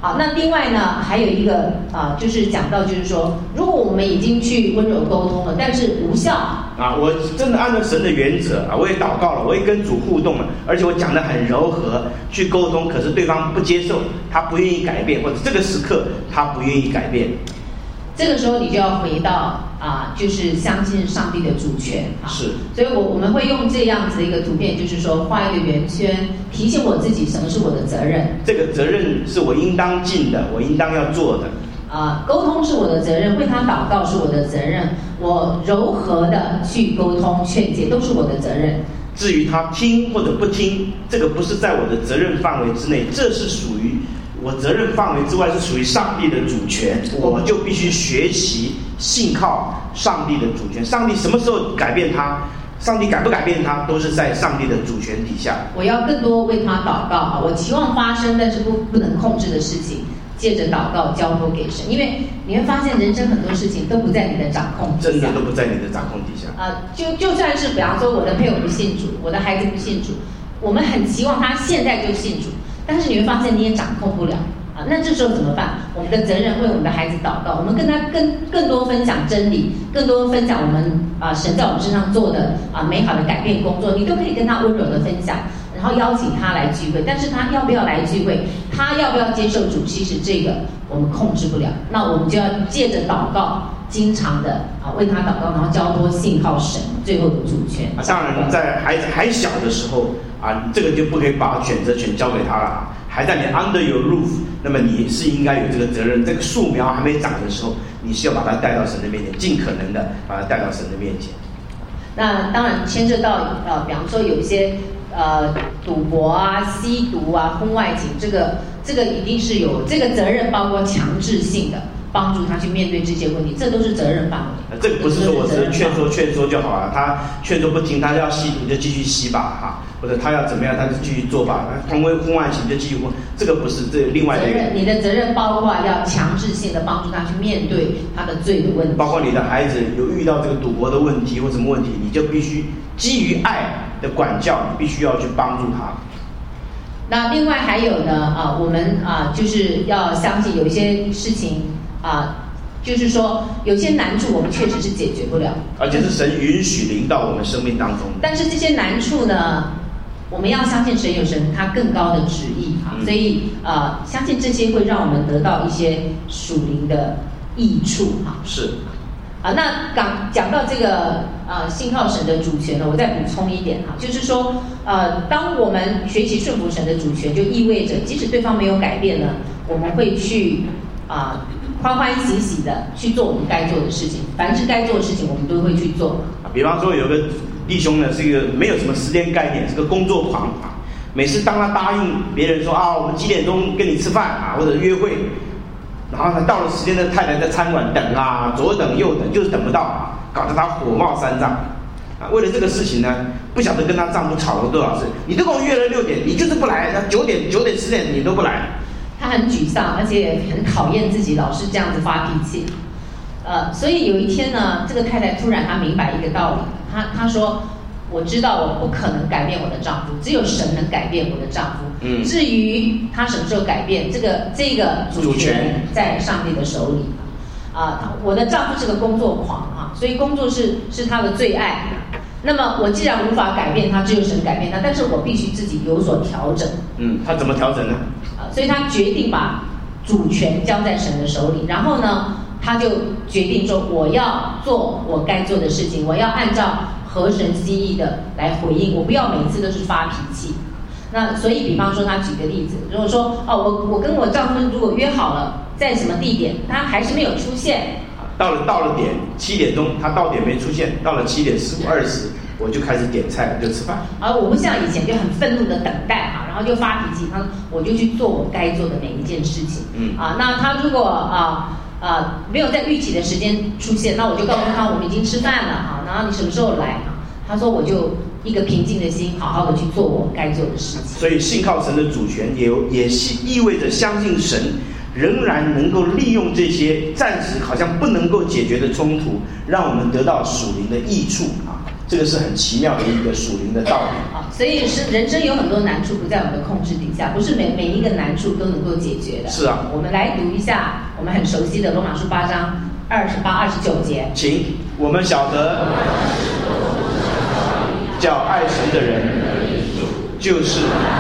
好，那另外呢，还有一个就是讲到，就是说，如果我们已经去温柔沟通了，但是无效我真的按照神的原则我也祷告了，我也跟主互动了，而且我讲得很柔和去沟通，可是对方不接受，他不愿意改变，或者这个时刻他不愿意改变， 这个时候你就要回到就是相信上帝的主权是， 所以我们会用这样子的一个图片，就是说画一个圆圈，提醒我自己什么是我的责任。 这个责任是我应当尽的，我应当要做的。 沟通是我的责任，为他祷告是我的责任，我柔和的去沟通劝解都是我的责任。 至于他听或者不听，这个不是在我的责任范围之内，这是属于我责任范围之外，是属于上帝的主权，我就必须学习信靠上帝的主权。上帝什么时候改变他，上帝改不改变他，都是在上帝的主权底下。 我要更多为他祷告我期望发生但是不能控制的事情，借着祷告交托给神，因为你会发现人生很多事情都不在你的掌控底下， 真的都不在你的掌控底下。 就算是比方说我的配偶不信主，我的孩子不信主，我们很期望他现在就信主，但是你会发现你也掌控不了那这时候怎么办？我们的责任为我们的孩子祷告，我们跟他更多分享真理，更多分享我们神在我们身上做的美好的改变工作，你都可以跟他温柔的分享，然后邀请他来聚会。但是他要不要来聚会，他要不要接受主，其实这个我们控制不了。那我们就要借着祷告，经常的为他祷告，然后交托信靠神最后的主权。 当然在孩子还小的时候这个就不可以把选择权交给他了还在你 under your roof， 那么你是应该有这个责任。这个树苗还没长的时候，你是要把它带到神的面前，尽可能的把它带到神的面前。 那当然牵涉到比方说有一些赌博吸毒婚外情，这个一定是有这个责任，包括强制性的帮助他去面对这些问题，这都是责任范围。 这个不是说我只是劝说就好了，他劝说不听，他要吸毒就继续吸吧或者他要怎么样他就继续做吧，婚外情就继续婚，这个不是，这另外的一个。 你的责任包括要强制性的帮助他去面对他的罪的问题， 包括你的孩子有遇到这个赌博的问题或什么问题，你就必须基于爱的管教，你必须要去帮助他。 那另外还有呢我们就是要相信有一些事情就是说有些难处我们确实是解决不了， 而且是神允许临到我们生命当中。 但是这些难处呢，我们要相信神有神他更高的旨意所以相信这些会让我们得到一些属灵的益处是那讲到这个信靠神的主权呢，我再补充一点就是说当我们学习顺服神的主权，就意味着即使对方没有改变呢，我们会去欢欢喜喜的去做我们该做的事情，凡是该做的事情我们都会去做。 比方说有个弟兄呢，是一个没有什么时间概念，是个工作狂每次当他答应别人说我们几点钟跟你吃饭或者约会，然后呢到了时间的太太在餐馆等左等右等，就是等不到搞得他火冒三丈为了这个事情呢，不晓得跟他丈夫吵了多少次，你都跟我约了6点，你就是不来，9点10点你都不来。 他很沮丧，而且很讨厌自己老是这样子发脾气所以有一天呢，这个太太突然她明白一个道理，她说我知道我不可能改变我的丈夫，只有神能改变我的丈夫至于他什么时候改变，这个主权在上帝的手里我的丈夫是个工作狂所以工作是他的最爱，那么我既然无法改变他，只有神改变他，但是我必须自己有所调整他怎么调整呢所以他决定把主权交在神的手里，然后呢他就决定说我要做我该做的事情，我要按照合神心意的来回应，我不要每次都是发脾气。那所以比方说他举个例子，如果说我跟我丈夫如果约好了在什么地点，他还是没有出现， 到了点7点钟他到点没出现，到了7点15、20我就开始点菜就吃饭我不像以前就很愤怒的等待然后就发脾气，我就去做我该做的每一件事情那他如果没有在预期的时间出现，那我就告诉他我们已经吃饭了然后你什么时候来他说我就一个平静的心好好的去做我该做的事情。 所以信靠神的主权也意味着相信神仍然能够利用这些暂时好像不能够解决的冲突，让我们得到属灵的益处这个是很奇妙的一个属灵的道理。 好，所以是人生有很多难处不在我们的控制底下，不是每一个难处都能够解决的。 是啊， 我们来读一下我们很熟悉的罗马书8章28、29节。 请，我们晓得，叫爱神的人，就是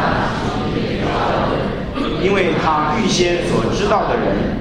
因为他预先所知道的人。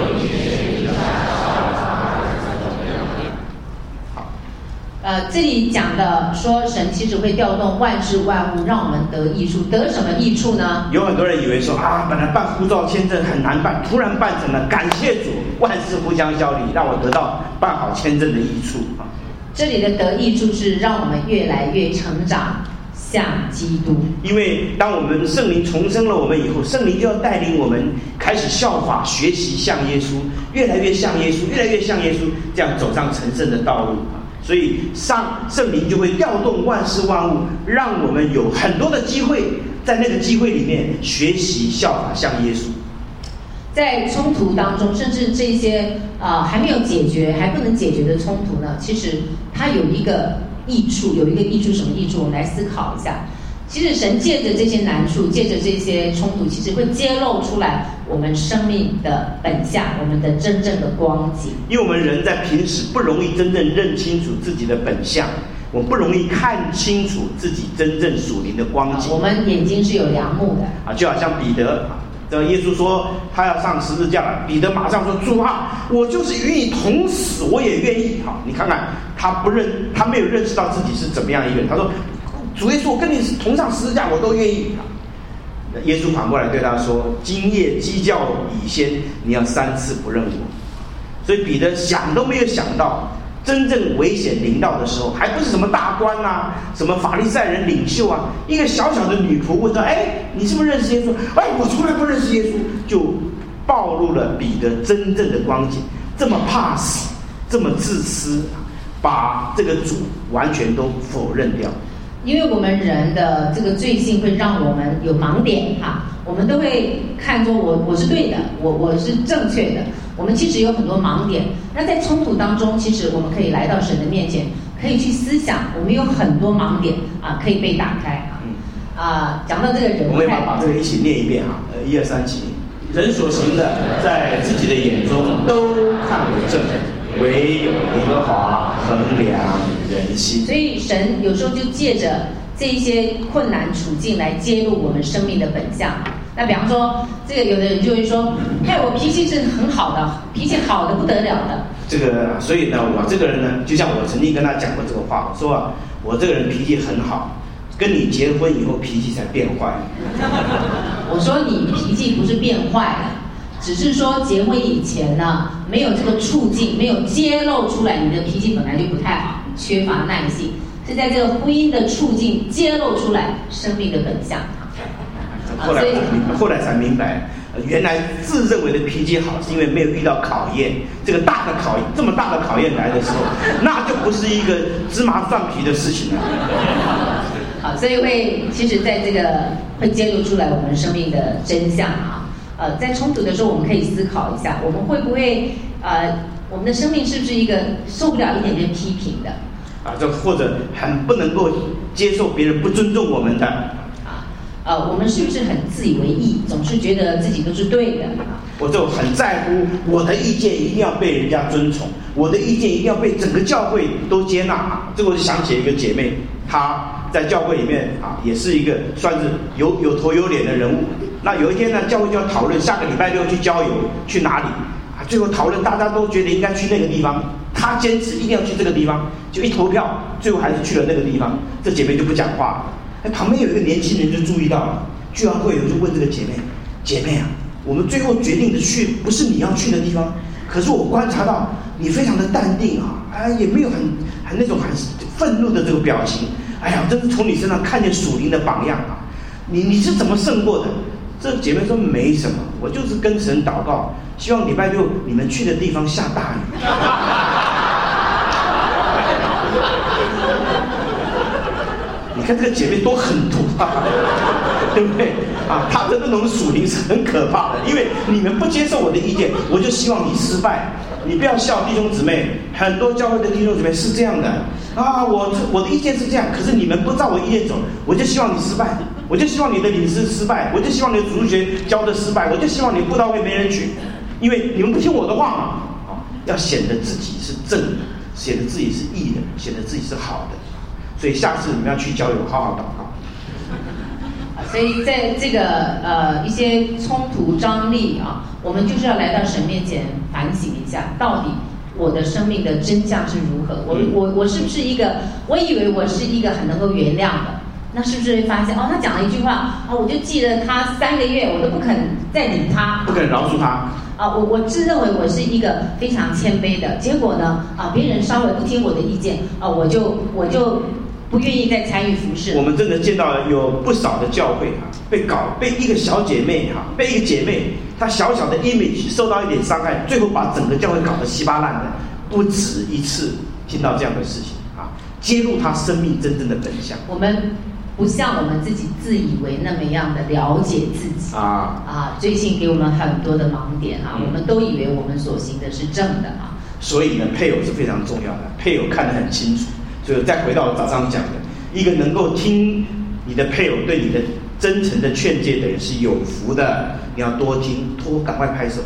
这里讲的说神其实会调动万事万物，让我们得益处。得什么益处呢？ 有很多人以为说啊，本来办护照签证很难办，突然办成了，感谢主，万事互相效力，让我得到办好签证的益处啊。 这里的得益处是让我们越来越成长像基督。 因为当我们圣灵重生了我们以后，圣灵就要带领我们开始效法学习像耶稣，越来越像耶稣，越来越像耶稣，这样走上成圣的道路。所以圣灵就会调动万事万物，让我们有很多的机会，在那个机会里面学习效法像耶稣。 在冲突当中，甚至这些还没有解决、还不能解决的冲突呢，其实它有一个益处，什么益处？我们来思考一下。其实神借着这些难处，借着这些冲突，其实会揭露出来我们生命的本相，我们的真正的光景。因为我们人在平时不容易真正认清楚自己的本相，我们不容易看清楚自己真正属灵的光景。我们眼睛是有梁木的就好像彼得这耶稣说他要上十字架了，彼得马上说：“主啊，我就是与你同死，我也愿意。”好，你看看他没有认识到自己是怎么样一个人。他说：“主耶稣，我跟你同上十字架，我都愿意。”耶稣反过来对他说：“今夜鸡叫以先，你要3次不认我。”所以彼得想都没有想到，真正危险临到的时候，还不是什么大官啊，什么法利赛人领袖啊，一个小小的女仆问他：“哎，你是不是认识耶稣？”“哎，我从来不认识耶稣。”就暴露了彼得真正的光景，这么怕死，这么自私，把这个主完全都否认掉。因为我们人的这个罪性会让我们有盲点我们都会看作我是对的，我是正确的。我们其实有很多盲点。那在冲突当中，其实我们可以来到神的面前，可以去思想，我们有很多盲点可以被打开讲到这个人，我们把这个一起念一遍1、2、3起。人所行的，在自己的眼中都看为正，唯有耶和华衡量人心。所以神有时候就借着这一些困难处境来揭露我们生命的本相。那比方说，这个有的人就会说：“嘿，我脾气是很好的，脾气好的不得了的。”这个，所以呢，我这个人呢，就像我曾经跟他讲过这个话，我说我这个人脾气很好，跟你结婚以后脾气才变坏。我说你脾气不是变坏了，只是说结婚以前呢，没有这个处境，没有揭露出来你的脾气本来就不太好，缺乏耐性，是在这个婚姻的处境揭露出来生命的本相。后来才明白，原来自认为的脾气好，是因为没有遇到考验。这么大的考验来的时候，那就不是一个芝麻蒜皮的事情了。好，所以其实在这个会揭露出来我们生命的真相在冲突的时候，我们可以思考一下，我们会不会我们的生命是不是一个受不了一点点批评的这或者很不能够接受别人不尊重我们的我们是不是很自以为意，总是觉得自己都是对的我就很在乎我的意见一定要被人家尊崇，我的意见一定要被整个教会都接纳这个我就想起一个姐妹，她在教会里面也是一个算是有头有脸的人物。那有一天呢，教会就要讨论下个礼拜6去郊游，去哪里最后讨论大家都觉得应该去那个地方，她坚持一定要去这个地方，就一投票，最后还是去了那个地方。这姐妹就不讲话了。旁边有一个年轻人就注意到了，聚完会以后就问这个姐妹我们最后决定的去不是你要去的地方，可是我观察到你非常的淡定也没有很那种很愤怒的这个表情。哎呀，真是从你身上看见属灵的榜样你是怎么胜过的？这姐妹说没什么，我就是跟神祷告，希望礼拜6你们去的地方下大雨。你看这个姐妹多狠毒对不对她的那种属灵是很可怕的，因为你们不接受我的意见，我就希望你失败。 你不要笑弟兄姊妹，很多教会的弟兄姊妹是这样的啊，我的意见是这样，可是你们不照我意见走，我就希望你失败，我就希望你的领事失败，我就希望你的主日学教的失败，我就希望你布道会没人去，因为你们不听我的话嘛。要显得自己是正的，显得自己是义的，显得自己是好的。所以下次你们要去交友，好好祷告。 所以在这个一些冲突张力啊，我们就是要来到神面前反省一下，到底我的生命的真相是如何？我是不是一个？我以为我是一个很能够原谅的，那是不是会发现他讲了一句话啊，我就记了他3个月，我都不肯再理他， 不肯饶恕他。 我自认为我是一个非常谦卑的，结果呢别人稍微不听我的意见我就不愿意再参与服事。 我们真的见到有不少的教会被一个小姐妹被一个姐妹她小小的 image 受到一点伤害，最后把整个教会搞得稀巴烂的，不止一次听到这样的事情揭露她生命真正的本相。 我们不像我们自己自以为那么样的了解自己最近给我们很多的盲点我们都以为我们所行的是正的所以呢，配偶是非常重要的，配偶看得很清楚。所以再回到我早上讲的，一个能够听你的配偶对你的真诚的劝诫的人是有福的，你要多听，赶快拍手。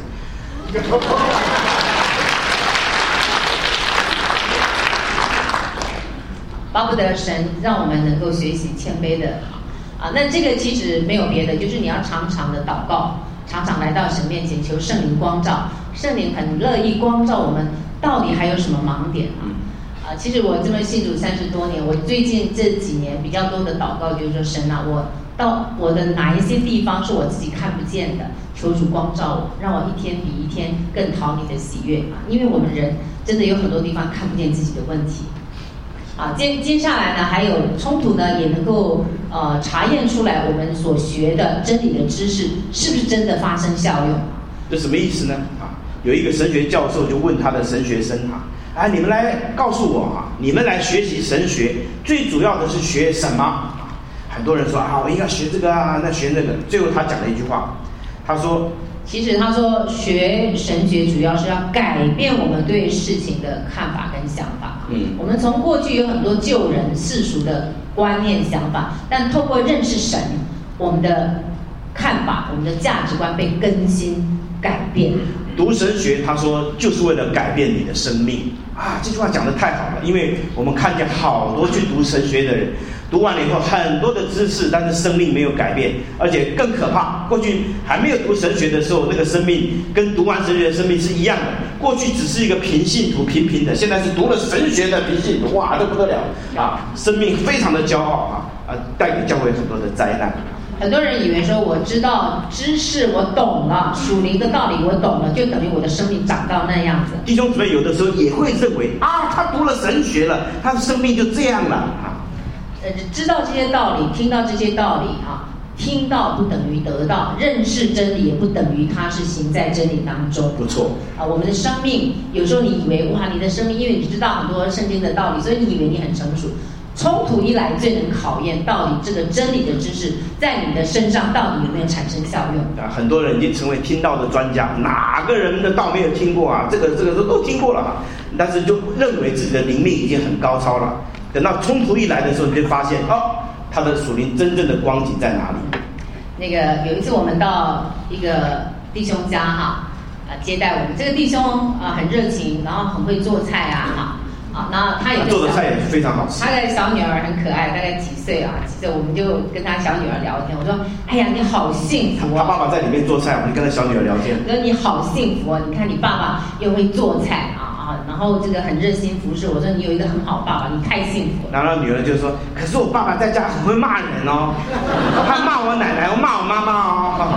巴不得神让我们能够学习谦卑的那这个其实没有别的，就是你要常常的祷告，常常来到神面前求圣灵光照，圣灵很乐意光照我们到底还有什么盲点其实我这么信主30多年，我最近这几年比较多的祷告就是说，神我到我的哪一些地方是我自己看不见的，求主光照我，让我一天比一天更讨你的喜悦因为我们人真的有很多地方看不见自己的问题接下来呢，还有冲突呢，也能够查验出来我们所学的真理的知识是不是真的发生效用。 这什么意思呢有一个神学教授就问他的神学生你们来告诉我你们来学习神学最主要的是学什么？很多人说我应该学这个那学那个。最后他讲了一句话，他说学神学主要是要改变我们对事情的看法跟想法我们从过去有很多旧人世俗的观念想法，但透过认识神，我们的看法，我们的价值观被更新改变。 读神学他说就是为了改变你的生命这句话讲得太好了。因为我们看见好多去读神学的人，读完了以后很多的知识，但是生命没有改变，而且更可怕，过去还没有读神学的时候，那个生命跟读完神学的生命是一样的，过去只是一个平信徒平平的，现在是读了神学的平信徒，哇，这不得了生命非常的骄傲带给教会很多的灾难。 很多人以为说我知道知识，我懂了属灵的道理，我懂了，就等于我的生命长到那样子。 弟兄姊妹有的时候也会认为他读了神学了，他的生命就这样了知道这些道理，听到这些道理听到不等于得到，认识真理也不等于他是行在真理当中。 不错我们的生命有时候你以为你的生命，因为你知道很多圣经的道理，所以你以为你很成熟。冲突一来，最能考验到底这个真理的知识在你的身上到底有没有产生效用很多人已经成为听道的专家，哪个人的道没有听过这个都听过了但是就认为自己的灵命已经很高超了。等到冲突一来的时候，你就发现他的属灵真正的光景在哪里。 那个有一次我们到一个弟兄家接待我们，这个弟兄很热情，然后很会做菜那他也做的菜也非常好吃。 他的小女儿很可爱，大概几岁几岁，我们就跟他小女儿聊天。我说：“哎呀，你好幸福他爸爸在里面做菜，我们就跟他小女儿聊天。 我说你好幸福你看你爸爸又会做菜然后这个很热心服侍。我说你有一个很好爸爸，你太幸福了。” 然后女儿就说：“可是我爸爸在家很会骂人他骂我奶奶，我骂我妈妈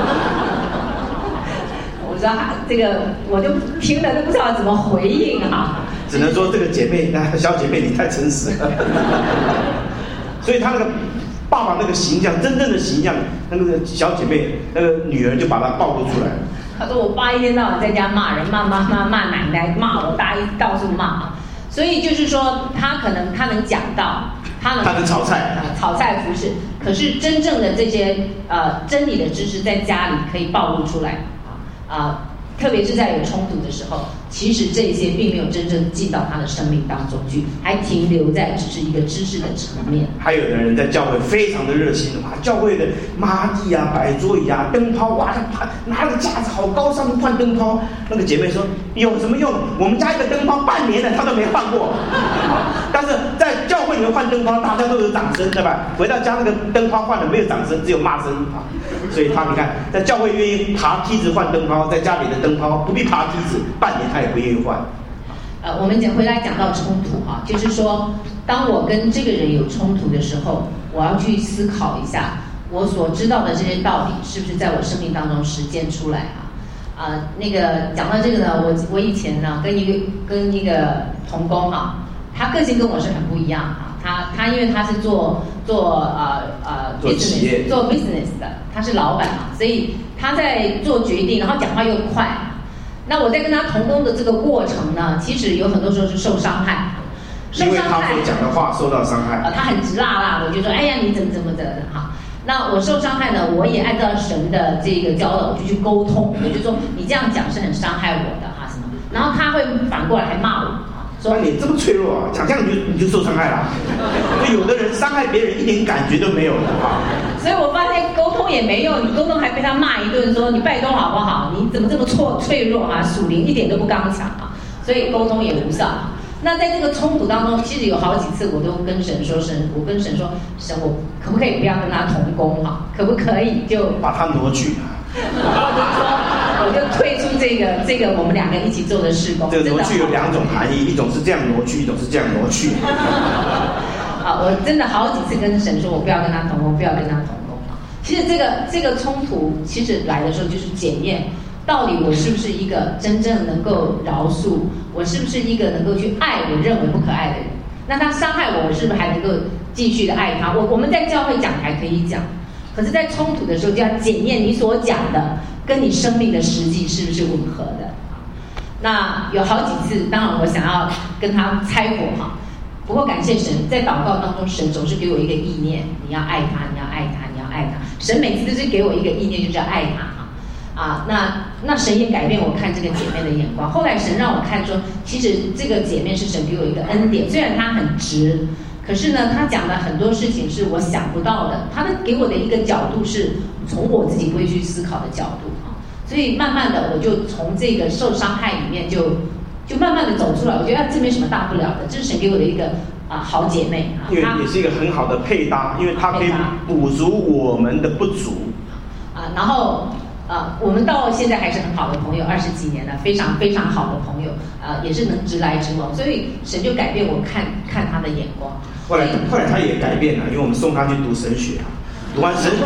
我说这个我就听了都不知道怎么回应只能说这个姐妹小姐妹你太诚实了所以他那个爸爸那个形象，真正的形象，那个小姐妹那个女儿就把他暴露出来了。 他说我爸一天到晚在家骂人，骂妈妈，骂奶奶，骂我大姨，到处骂所以就是说他能讲到，他能炒菜服侍，可是真正的这些真理的知识在家里可以暴露出来特别是在有冲突的时候，其实这些并没有真正进到他的生命当中去，还停留在只是一个知识的层面。 还有的人在教会非常的热心，哇，教会的抹地啊、摆桌椅啊、灯泡，哇，他拿了个架子好高上面换灯泡。那个姐妹说有什么用？我们家一个灯泡半年了，她都没换过。但是在教会里面换灯泡，大家都有掌声，对吧？回到家那个灯泡换了没有掌声，只有骂声啊。所以他你看，在教会愿意爬梯子换灯泡，在家里的灯泡不必爬梯子，半年他也不愿意换。 我们回来讲到冲突哈，就是说，当我跟这个人有冲突的时候，我要去思考一下，我所知道的这些道理是不是在我生命当中实践出来啊？那个讲到这个呢，我以前呢跟一个同工哈，他个性跟我是很不一样哈，他因为他是做企业做 business 的，他是老板嘛，所以他在做决定，然后讲话又快。那我在跟他同工的这个过程呢，其实有很多时候是受伤害， 因为他所讲的话受到伤害。 他很直辣辣的，就说哎呀你怎么的哈。那我受伤害呢，我也按照神的这个教导，我就去沟通，我就说你这样讲是很伤害我的哈什么。然后他会反过来还骂我啊，说你这么脆弱啊，讲这样你就受伤害了。所以有的人伤害别人一点感觉都没有的啊。 所以我发现沟通也没用，你沟通还被他骂一顿，说你拜托好不好？你怎么这么脆弱啊？属灵一点都不刚强啊！所以沟通也无效。那在这个冲突当中，其实有好几次我都跟神说，我跟神说，神我可不可以不要跟他同工哈？可不可以就把他挪去？ 我就退出这个我们两个一起做的事工。 这个挪去有两种含义，一种是这样挪去，一种是这样挪去。 我真的好几次跟神说，我不要跟他同工，不要跟他同工啊。其实这个冲突，其实来的时候就是检验，到底我是不是一个真正能够饶恕，我是不是一个能够去爱我认为不可爱的人？那他伤害我，我是不是还能够继续的爱他？我们在教会讲台可以讲，可是在冲突的时候就要检验你所讲的跟你生命的实际是不是吻合的。那有好几次，当然我想要跟他拆伙哈。不过感谢神，在祷告当中，神总是给我一个意念：你要爱他，你要爱他，你要爱他。神每次都是给我一个意念，就是要爱他那神也改变我看这个姐妹的眼光。后来神让我看说，其实这个姐妹是神给我一个恩典，虽然她很直，可是呢，她讲的很多事情是我想不到的。她给我的一个角度是从我自己不会去思考的角度所以慢慢的，我就从这个受伤害里面就慢慢的走出来，我觉得这没什么大不了的，这是神给我的一个好姐妹因为也是一个很好的配搭，因为她可以补足我们的不足然后我们到现在还是很好的朋友，20几年了，非常非常好的朋友也是能直来直往，所以神就改变我看他的眼光。 后来他也改变了，因为我们送他去读神学读完神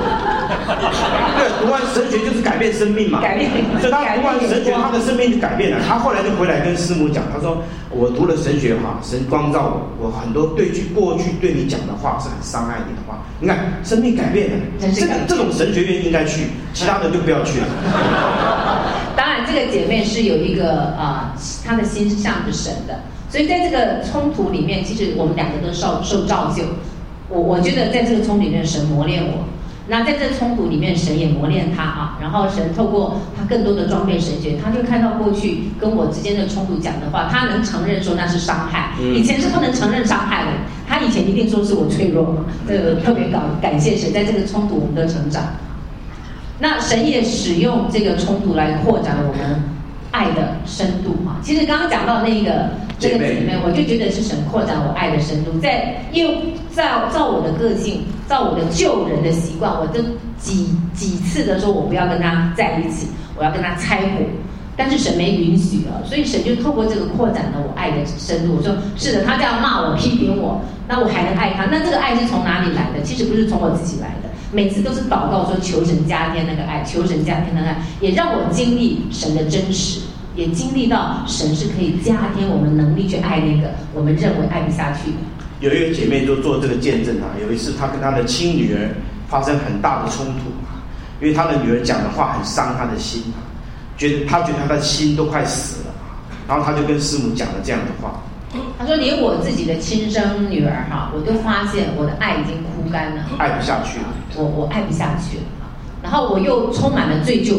学就是改变生命嘛，所以他读完神学，他的生命就改变了。他后来就回来跟师母讲，他说我读了神学神光照我很多过去对你讲的话是很伤害你的话，你看生命改变了。这种神学院应该去，其他的就不要去了。 当然，这个姐妹是有一个她的心是向着神的，所以在这个冲突里面，其实我们两个都受造就。我觉得在这个冲突里面，神磨练我。那在这冲突里面，神也磨练他然后神透过他更多的装备神学，他就看到过去跟我之间的冲突讲的话，他能承认说那是伤害。以前是不能承认伤害的，他以前一定说是我脆弱嘛。这个特别感谢神，在这个冲突我们的成长。那神也使用这个冲突来扩展我们爱的深度其实刚刚讲到那个姐妹，我就觉得是神扩展我爱的深度。因为照我的个性，照我的救人的习惯，我都几次的说我不要跟他在一起，我要跟他拆伙，但是神没允许所以神就透过这个扩展了我爱的深度。我说是的，他这样骂我批评我，那我还能爱他？那这个爱是从哪里来的？其实不是从我自己来的，每次都是祷告说求神加添那个爱，求神加添那个爱，也让我经历神的真实，也经历到神是可以加添我们能力去爱那个我们认为爱不下去的。 有一个姐妹就做这个见证有一次她跟她的亲女儿发生很大的冲突因为她的女儿讲的话很伤她的心她觉得她的心都快死了然后她就跟师母讲了这样的话。 她说连我自己的亲生女儿我都发现我的爱已经枯干了， 爱不下去了， 我爱不下去了然后我又充满了罪疚感，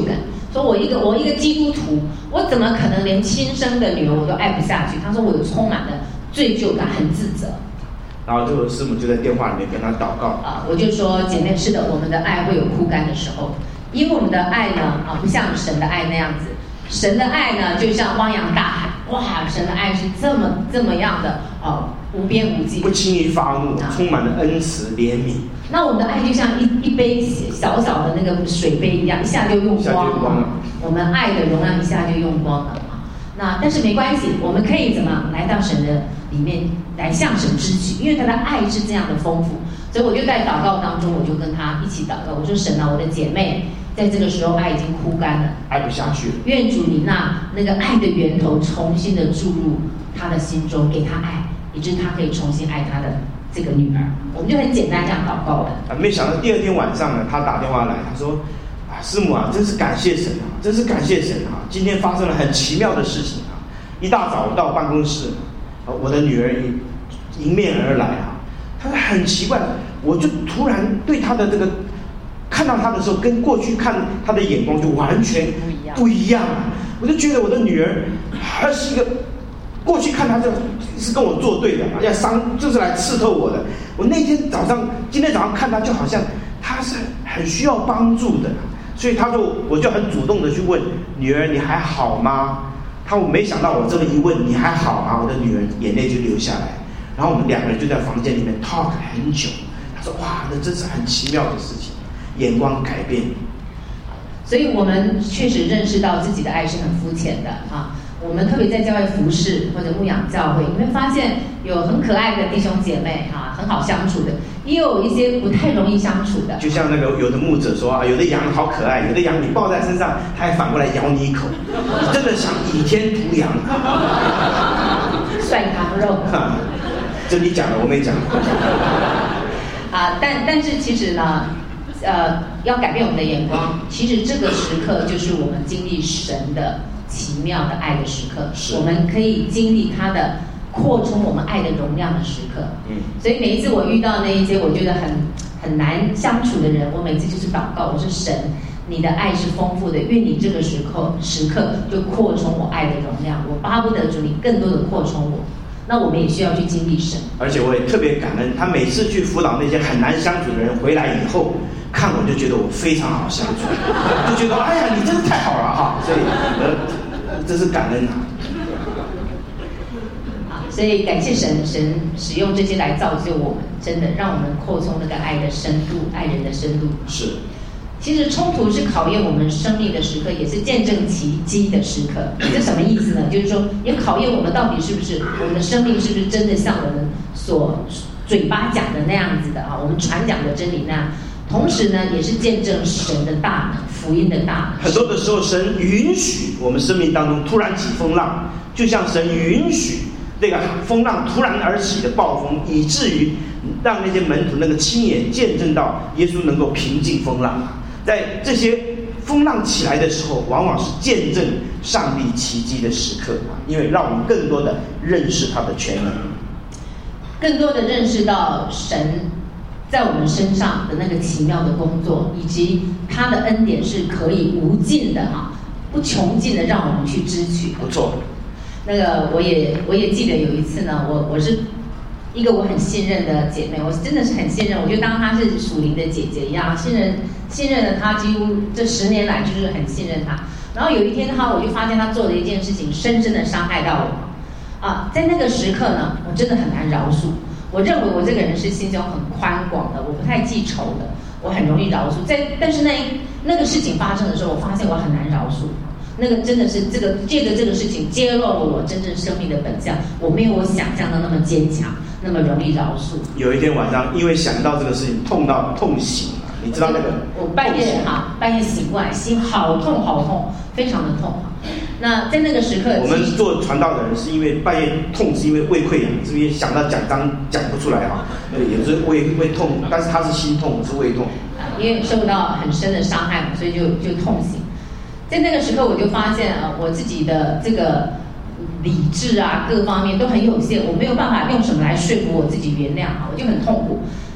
说我一个基督徒，我怎么可能连亲生的女儿我都爱不下去？他说我有充满了罪疚感，很自责。 然后这个师母就在电话里面跟他祷告我就说姐妹，是的，我们的爱会有枯干的时候，因为我们的爱呢不像神的爱那样子，神的爱呢就像汪洋大海，哇，神的爱是这么样的无边无际， 不轻易发怒，充满了恩慈怜悯。那我们的爱就像一杯小小的那个水杯一样，一下就用光了。我们爱的容量一下就用光了。但是没关系，我们可以怎么来到神的里面来向神支取，因为他的爱是这样的丰富。所以我就在祷告当中，我就跟他一起祷告，我说神啊，我的姐妹在这个时候爱已经枯干了， 爱不下去了。 愿主你那个爱的源头重新的注入他的心中，给他爱，以致他可以重新爱他的这个女儿。我们就很简单这样祷告的。 没想到第二天晚上呢，他打电话来，他说师母啊，真是感谢神啊，真是感谢神啊！今天发生了很奇妙的事情啊！一大早我到办公室，我的女儿迎面而来啊，她说很奇怪，我就突然对她的这个看到她的时候，跟过去看她的眼光就完全不一样啊！我就觉得我的女儿还是一个过去看她是跟我作对的，就是来刺透我的。我今天早上看她就好像她是很需要帮助的。所以我就很主动的去问女儿，你还好吗？我没想到我这么一问，你还好吗？我的女儿眼泪就流下来。然后我们两个人就在房间里面 talk 很久。他说哇，那真是很奇妙的事情，眼光改变。 所以我们确实认识到自己的爱是很肤浅的我们特别在教会服侍或者牧养教会，你会发现有很可爱的弟兄姐妹很好相处的，也有一些不太容易相处的。就像那个有的牧者说有的羊好可爱，有的羊你抱在身上，它还反过来咬你一口，你真的想倚天屠羊。涮羊肉。这你讲的，我没讲。但是其实呢，要改变我们的眼光，其实这个时刻就是我们经历神的奇妙的爱的时刻，我们可以经历他的扩充我们爱的容量的时刻。所以每一次我遇到那一些我觉得很难相处的人，我每次就是祷告，我说神，你的爱是丰富的，愿你这个时刻就扩充我爱的容量，我巴不得主你更多的扩充我。那我们也需要去经历神。而且我也特别感恩，他每次去辅导那些很难相处的人回来以后，看我就觉得我非常好相处，就觉得哎呀，你真的太好了所以这是感恩所以感谢神使用这些来造就我们，真的让我们扩充那个爱的深度，爱人的深度。是。其实冲突是考验我们生命的时刻，也是见证奇迹的时刻。这什么意思呢？就是说，也考验我们到底是不是我们的生命是不是真的像我们所嘴巴讲的那样子的我们传讲的真理那样。同时呢，也是见证神的大能，福音的大能。很多的时候，神允许我们生命当中突然起风浪，就像神允许那个风浪突然而起的暴风，以至于让那些门徒能够亲眼见证到耶稣能够平静风浪。在这些风浪起来的时候，往往是见证上帝奇迹的时刻因为让我们更多的认识他的全能，更多的认识到神在我们身上的那个奇妙的工作，以及他的恩典是可以无尽的不穷尽的让我们去支取。不错。那个我也记得有一次呢，我是一个我很信任的姐妹，我真的是很信任，我就当她是属灵的姐姐一样，信任了她，几乎这10年来就是很信任她。然后有一天我就发现她做了一件事情，深深的伤害到我在那个时刻呢，我真的很难饶恕。我认为我这个人是心胸很宽广的，我不太记仇的，我很容易饶恕。但是那个事情发生的时候，我发现我很难饶恕。那个真的是借着这个事情揭露了我真正生命的本相，我没有我想象的那么坚强，那么容易饶恕。有一天晚上，因为想到这个事情，痛到痛醒了。你知道那个？我半夜醒过来，心好痛好痛，非常的痛。那在那个时刻，我们做传道的人是因为半夜痛，是因为胃溃疡，是因为想到讲章讲不出来也是胃痛，但是他是心痛，是胃痛。因为受到很深的伤害嘛，所以就痛醒。在那个时刻，我就发现我自己的这个理智各方面都很有限，我没有办法用什么来说服我自己原谅我就很痛苦。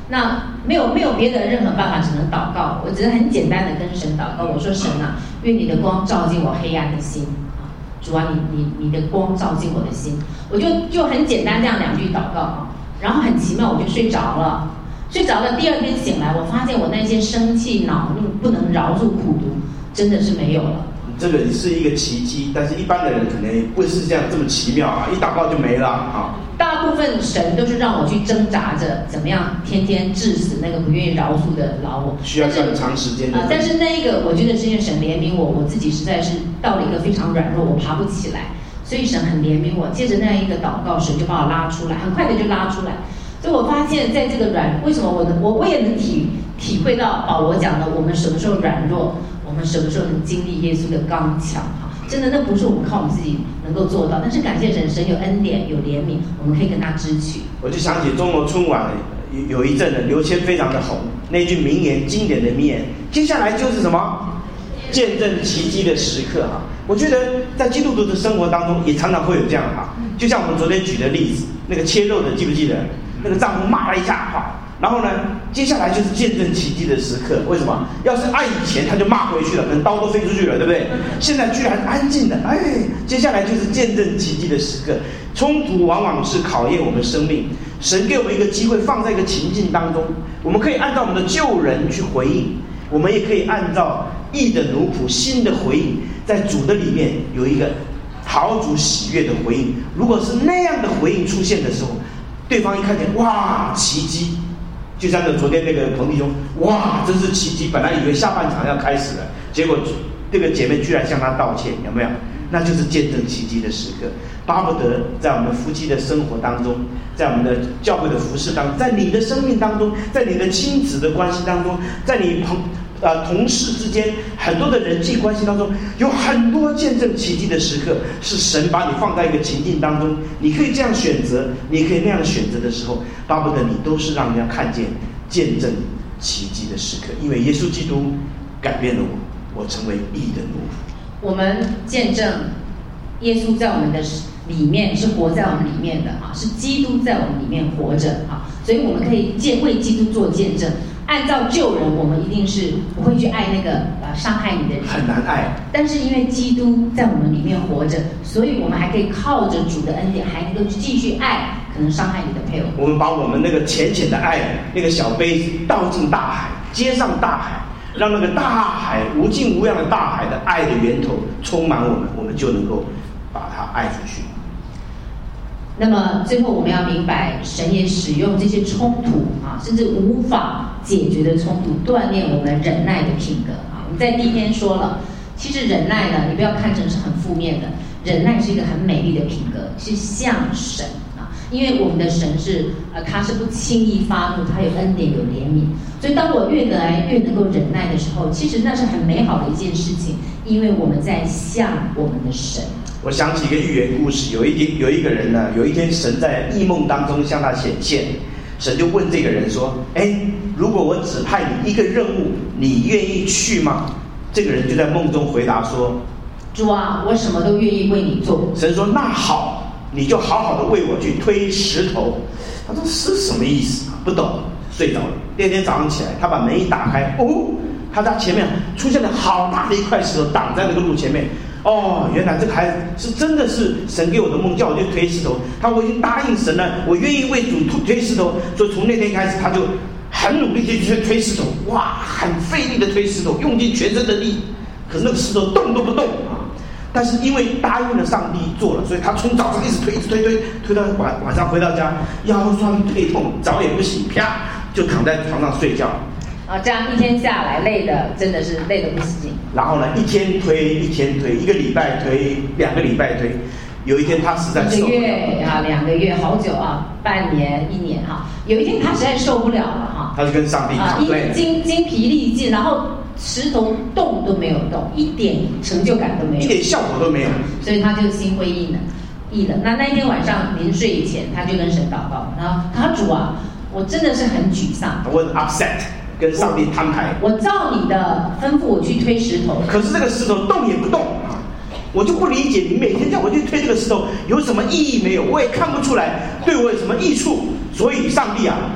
那没有别的任何办法，只能祷告。我只是很简单的跟神祷告，我说神啊，愿你的光照进我黑暗的心啊，主啊，你的光照进我的心，我就很简单这样2句祷告啊，然后很奇妙我就睡着了。第2天醒来，我发现我那些生气、恼怒、不能饶恕、苦毒，真的是没有了。 这个是一个奇迹，但是一般的人可能不是这样这么奇妙啊，一祷告就没了啊。 大部分神都是让我去挣扎着，怎么样天天治死那个不愿意饶恕的老我， 需要很长时间的。 但是那一个我觉得是因为神怜悯我，我自己实在是到了一个非常软弱，我爬不起来，所以神很怜悯我。接着那一个祷告，神就把我拉出来，很快的就拉出来。所以我发现在这个为什么我也能体会到保罗讲的，我们什么时候软弱，我们什么时候能经历耶稣的刚强哈。真的，那不是我们靠我们自己能够做到，但是感谢神，神有恩典，有怜悯，我们可以跟他支取。 我就想起中国春晚有一阵的刘谦非常的红，那句名言，经典的名言，接下来就是什么？见证奇迹的时刻哈。我觉得在基督徒的生活当中，也常常会有这样哈。就像我们昨天举的例子，那个切肉的，记不记得？那个丈夫骂了一下哈，然后呢，接下来就是见证奇迹的时刻。为什么？要是按以前他就骂回去了，可能刀都飞出去了，对不对？现在居然安静的，接下来就是见证奇迹的时刻。冲突往往是考验我们生命，神给我们一个机会，放在一个情境当中，我们可以按照我们的旧人去回应，我们也可以按照义的奴仆新的回应，在主的里面有一个讨主喜悦的回应。如果是那样的回应出现的时候，对方一看见，哇，奇迹！就像昨天那个彭弟兄，哇，真是奇迹！本来以为下半场要开始了，结果这个姐妹居然向他道歉，有没有？那就是见证奇迹的时刻。巴不得在我们夫妻的生活当中，在我们的教会的服事当中，在你的生命当中，在你的亲子的关系当中，在你同事之间很多的人际关系当中，有很多见证奇迹的时刻，是神把你放在一个情境当中，你可以这样选择，你可以那样选择的时候，巴不得你都是让人家看见见证奇迹的时刻。因为耶稣基督改变了我成为义的奴仆。 我们见证耶稣在我们的里面，是活在我们里面的啊，是基督在我们里面活着啊，所以我们可以为基督做见证。按照旧人，我们一定是不会去爱那个伤害你的人， 很难爱。 但是因为基督在我们里面活着，所以我们还可以靠着主的恩典，还能够继续爱可能伤害你的配偶。 我们把我们那个浅浅的爱，那个小杯子倒进大海，接上大海，让那个大海无尽无量的大海的爱的源头充满我们，我们就能够把它爱出去。 那么最后我们要明白，神也使用这些冲突啊，甚至无法解决的冲突，锻炼我们忍耐的品格啊。我们在第一天说了，其实忍耐呢，你不要看成是很负面的，忍耐是一个很美丽的品格，是像神啊，因为我们的神是他是不轻易发怒，他有恩典有怜悯，所以当我越来越能够忍耐的时候，其实那是很美好的一件事情，因为我们在像我们的神。 我想起一个寓言故事，有一个人呢，有一天神在异梦当中向他显现，神就问这个人说：如果我指派你一个任务，你愿意去吗？这个人就在梦中回答说： 主啊，我什么都愿意为你做。 神说：那好，你就好好的为我去推石头。他说是什么意思？不懂，睡着了。第二天早上起来，他把门一打开，他家前面出现了好大的一块石头挡在那个路前面。原来这个孩子是真的是神给我的梦，叫我去推石头。我已经答应神了，我愿意为主推石头。所以从那天开始，他就很努力去推石头，很费力的推石头，用尽全身的力。可是那个石头动都不动啊！但是因为答应了上帝做了，所以他从早上一直推到晚上回到家，腰酸背痛，澡也不洗，啪就躺在床上睡觉。 这样一天下来，累的真的是累得不行。 然后呢，一天推，一个礼拜推，2个礼拜推。有一天他实在受不了，1个月 2个月，好久啊，半年1年哈。有一天他实在受不了了哈， 他就跟上帝讲，精疲力尽，然后石头动都没有动，一点成就感都没有， 一点效果都没有， 所以他就心灰意冷。那一天晚上临睡以前，他就跟神祷告，然后他主啊，我真的是很沮丧， 我很 upset。跟上帝摊牌， 我照你的吩咐我去推石头， 可是这个石头动也不动，我就不理解你每天叫我去推这个石头有什么意义没有？我也看不出来对我有什么益处。所以上帝啊，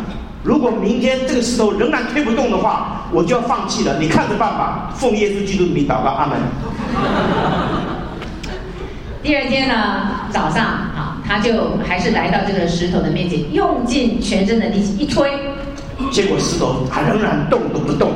如果明天这个石头仍然推不动的话，我就要放弃了。你看着办吧，奉耶稣基督的名祷告，阿门。 第二天呢，早上啊，他就还是来到这个石头的面前，用尽全身的力气一推， 结果石头它仍然动都不动。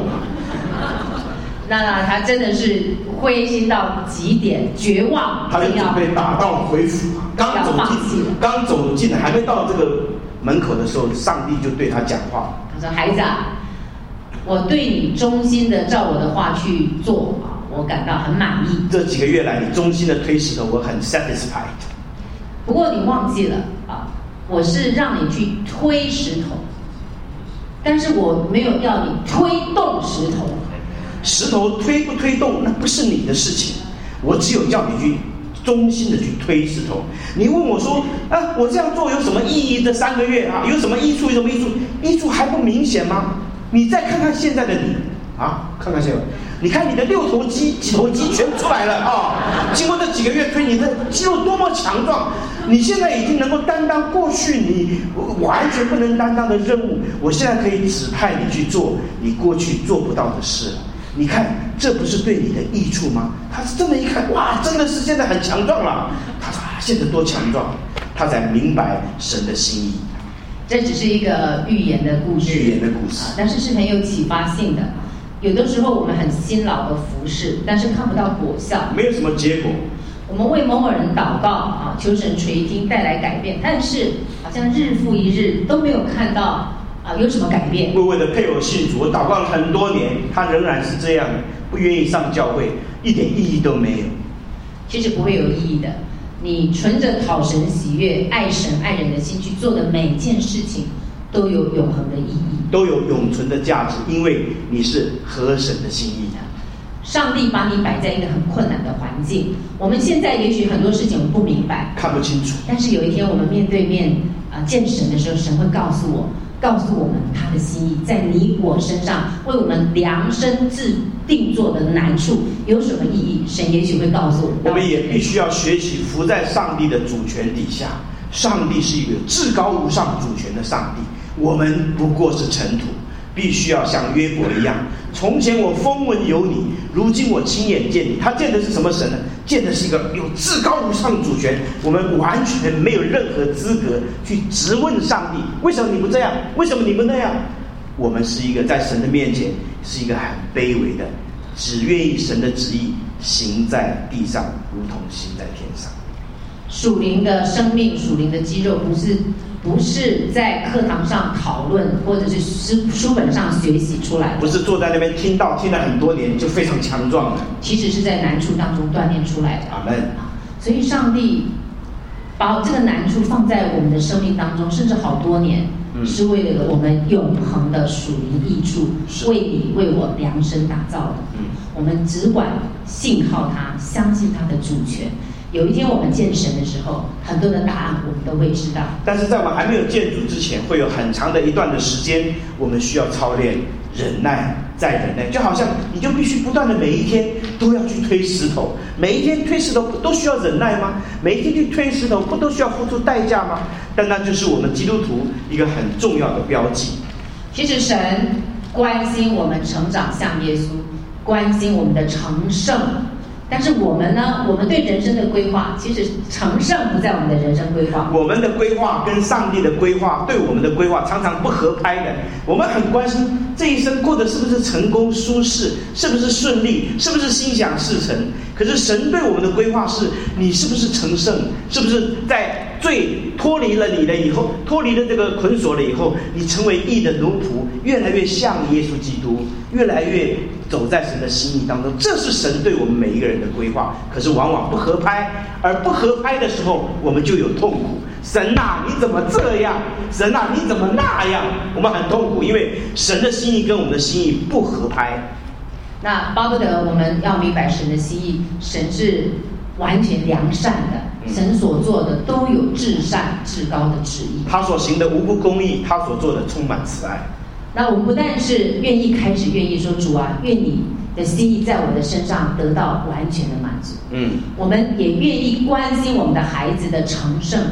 那他真的是灰心到极点，绝望， 他就准备打道回府。刚走进还没到这个门口的时候，上帝就对他讲话。 他说：“孩子啊，我对你忠心的照我的话去做啊，我感到很满意。 这几个月来，你忠心的推石头，我很 satisfied。 不过你忘记了啊，我是让你去推石头，但是我没有要你推动石头。 石头推不推动，那不是你的事情，我只有叫你去忠心的去推石头。你问我说啊，我这样做有什么意义？这3个月啊，有什么益处？有什么益处？益处还不明显吗？你再看看现在的你啊，看看现在，你看你的6头肌、几头肌全出来了啊！经过这几个月推，你的肌肉多么强壮！你现在已经能够担当过去你完全不能担当的任务，我现在可以指派你去做你过去做不到的事了。你看，这不是对你的益处吗？他是这么一看，哇，真的是现在很强壮了。他说啊，现在多强壮，他才明白神的心意。 这只是一个寓言的故事，但是是很有启发性的。有的时候我们很辛劳的服侍，但是看不到果效， 没有什么结果。 我们为某某人祷告啊，求神垂听，带来改变，但是好像日复一日都没有看到有什么改变。 为了配偶信主，我祷告了很多年，他仍然是这样，不愿意上教会，一点意义都没有。 其实不会有意义的。你存着讨神喜悦、爱神爱人的心去做的每件事情，都有永恒的意义， 都有永存的价值，因为你是合神的心意的。 上帝把你摆在一个很困难的环境，我们现在也许很多事情我们不明白， 看不清楚， 但是有一天我们面对面见神的时候，神会告诉我们他的心意，在你我身上为我们量身定做的难处有什么意义，神也许会告诉我们。 我们也必须要学习服在上帝的主权底下。上帝是一个至高无上主权的上帝，我们不过是尘土，必须要像约伯一样，从前我风闻有你，如今我亲眼见你。他见的是什么神呢？见的是一个有至高无上主权，我们完全没有任何资格去质问上帝，为什么你不这样？为什么你不那样？我们是一个在神的面前是一个很卑微的，只愿意神的旨意行在地上，如同行在天上。 属灵的生命，属灵的肌肉，不是在课堂上讨论，或者是书本上学习出来的， 不是坐在那边听了很多年就非常强壮的， 其实是在难处当中锻炼出来的。 阿门。 所以上帝把这个难处放在我们的生命当中，甚至好多年，是为了我们永恒的属灵益处，为你为我量身打造的。我们只管信靠他，相信他的主权。有一天我们见神的时候，很多的答案我们都会知道。 但是在我们还没有见主之前，会有很长的一段的时间，我们需要操练忍耐，再忍耐。就好像你就必须不断的每一天都要去推石头，每一天推石头不都需要忍耐吗？每一天去推石头不都需要付出代价吗？但那就是我们基督徒一个很重要的标记。 其实神关心我们成长像耶稣，关心我们的成圣。但是我们呢？我们对人生的规划，其实成圣不在我们的人生规划。 我们的规划跟上帝的规划，对我们的规划常常不合拍的。我们很关心这一生过得是不是成功舒适，是不是顺利，是不是心想事成。可是神对我们的规划是，你是不是成圣，是不是在最脱离了你的以后，脱离了这个捆锁了以后，你成为义的奴仆，越来越像耶稣基督，越来越走在神的心意当中。这是神对我们每一个人的规划，可是往往不合拍，而不合拍的时候，我们就有痛苦。神啊，你怎么这样？神啊，你怎么那样？我们很痛苦，因为神的心意跟我们的心意不合拍。 那巴不得我们要明白神的心意，神是完全良善的，神所做的都有至善至高的旨意， 他所行的无不公义，他所做的充满慈爱。 那我们不但是愿意愿意说，主啊，愿你的心意在我的身上得到完全的满足。我们也愿意关心我们的孩子的成圣，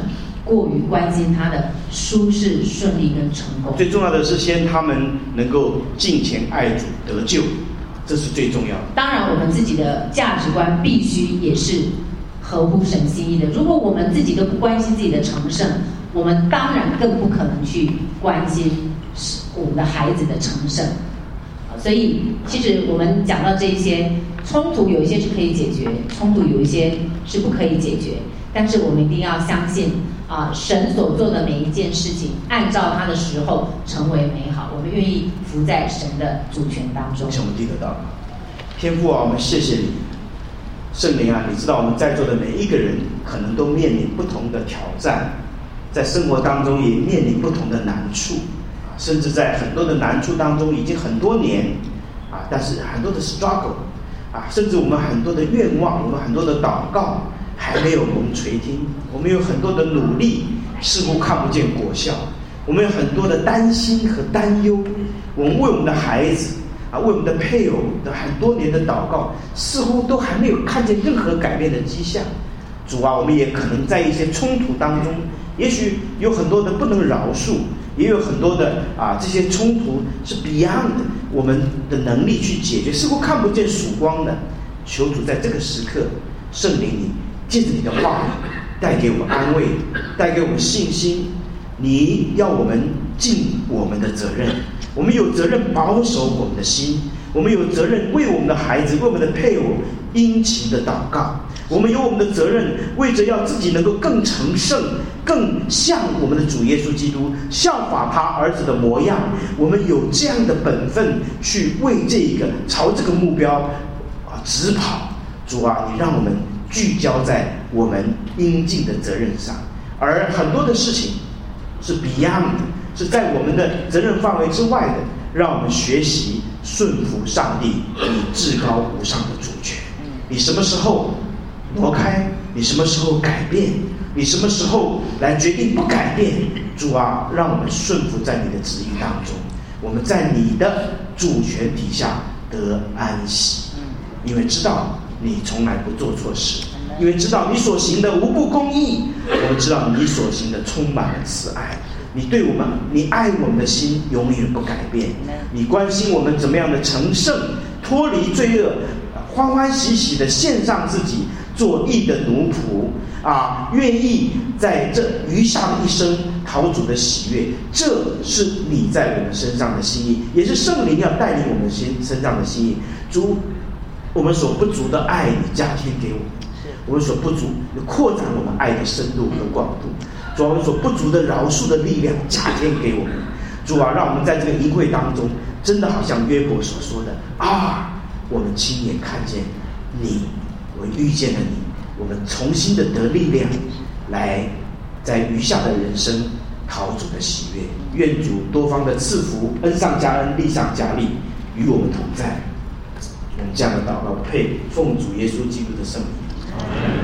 过于关心他的舒适、顺利跟成功。 最重要的是先他们能够敬虔爱主得救，这是最重要的。 当然，我们自己的价值观必须也是合乎神心意的。如果我们自己都不关心自己的成圣，我们当然更不可能去关心我们的孩子的成圣。所以，其实我们讲到这些冲突，有一些是可以解决，冲突有一些是不可以解决。但是我们一定要相信神所做的每一件事情，按照他的时候成为美好。我们愿意服在神的主权当中。 请我们低头祷告。天父啊，我们谢谢你，圣灵啊，你知道我们在座的每一个人可能都面临不同的挑战，在生活当中也面临不同的难处，甚至在很多的难处当中已经很多年但是很多的 struggle甚至我们很多的愿望，我们很多的祷告还没有蒙垂听，我们有很多的努力似乎看不见果效，我们有很多的担心和担忧，我们为我们的孩子为我们的配偶的很多年的祷告似乎都还没有看见任何改变的迹象。主啊，我们也可能在一些冲突当中，也许有很多的不能饶恕，也有很多的这些冲突是 beyond 我们的能力去解决，似乎看不见曙光的。求主在这个时刻，圣灵你借着你的话语带给我们安慰，带给我们信心。你要我们尽我们的责任，我们有责任保守我们的心，我们有责任为我们的孩子，为我们的配偶殷勤的祷告，我们有我们的责任，为着要自己能够更成圣，更像我们的主耶稣基督，效法他儿子的模样。我们有这样的本分去为这个朝这个目标直跑。主啊，你让我们聚焦在我们应尽的责任上，而很多的事情是 beyond 的，是在我们的责任范围之外的，让我们学习顺服上帝你至高无上的主权。你什么时候挪开，你什么时候改变，你什么时候来决定不改变。主啊，让我们顺服在你的旨意当中，我们在你的主权底下得安息，因为知道你从来不做错事，因为知道你所行的无不公义，我们知道你所行的充满了慈爱。你对我们，你爱我们的心永远不改变，你关心我们怎么样的成圣，脱离罪恶，欢欢喜喜的献上自己，做义的奴仆愿意在这余下的一生讨主的喜悦。这是你在我们身上的心意，也是圣灵要带领我们身上的心意。主，我们所不足的爱你加添给我们，我们所不足你扩展我们爱的深度和广度。主啊，我们所不足的饶恕的力量加添给我们。主啊，让我们在这个营会当中，真的好像约伯所说的我们亲眼看见你，我们遇见了你，我们重新的得力量，来在余下的人生讨主的喜悦。愿主多方的赐福，恩上加恩，利上加利，与我们同在。我们这样的祷告配奉主耶稣基督的圣名。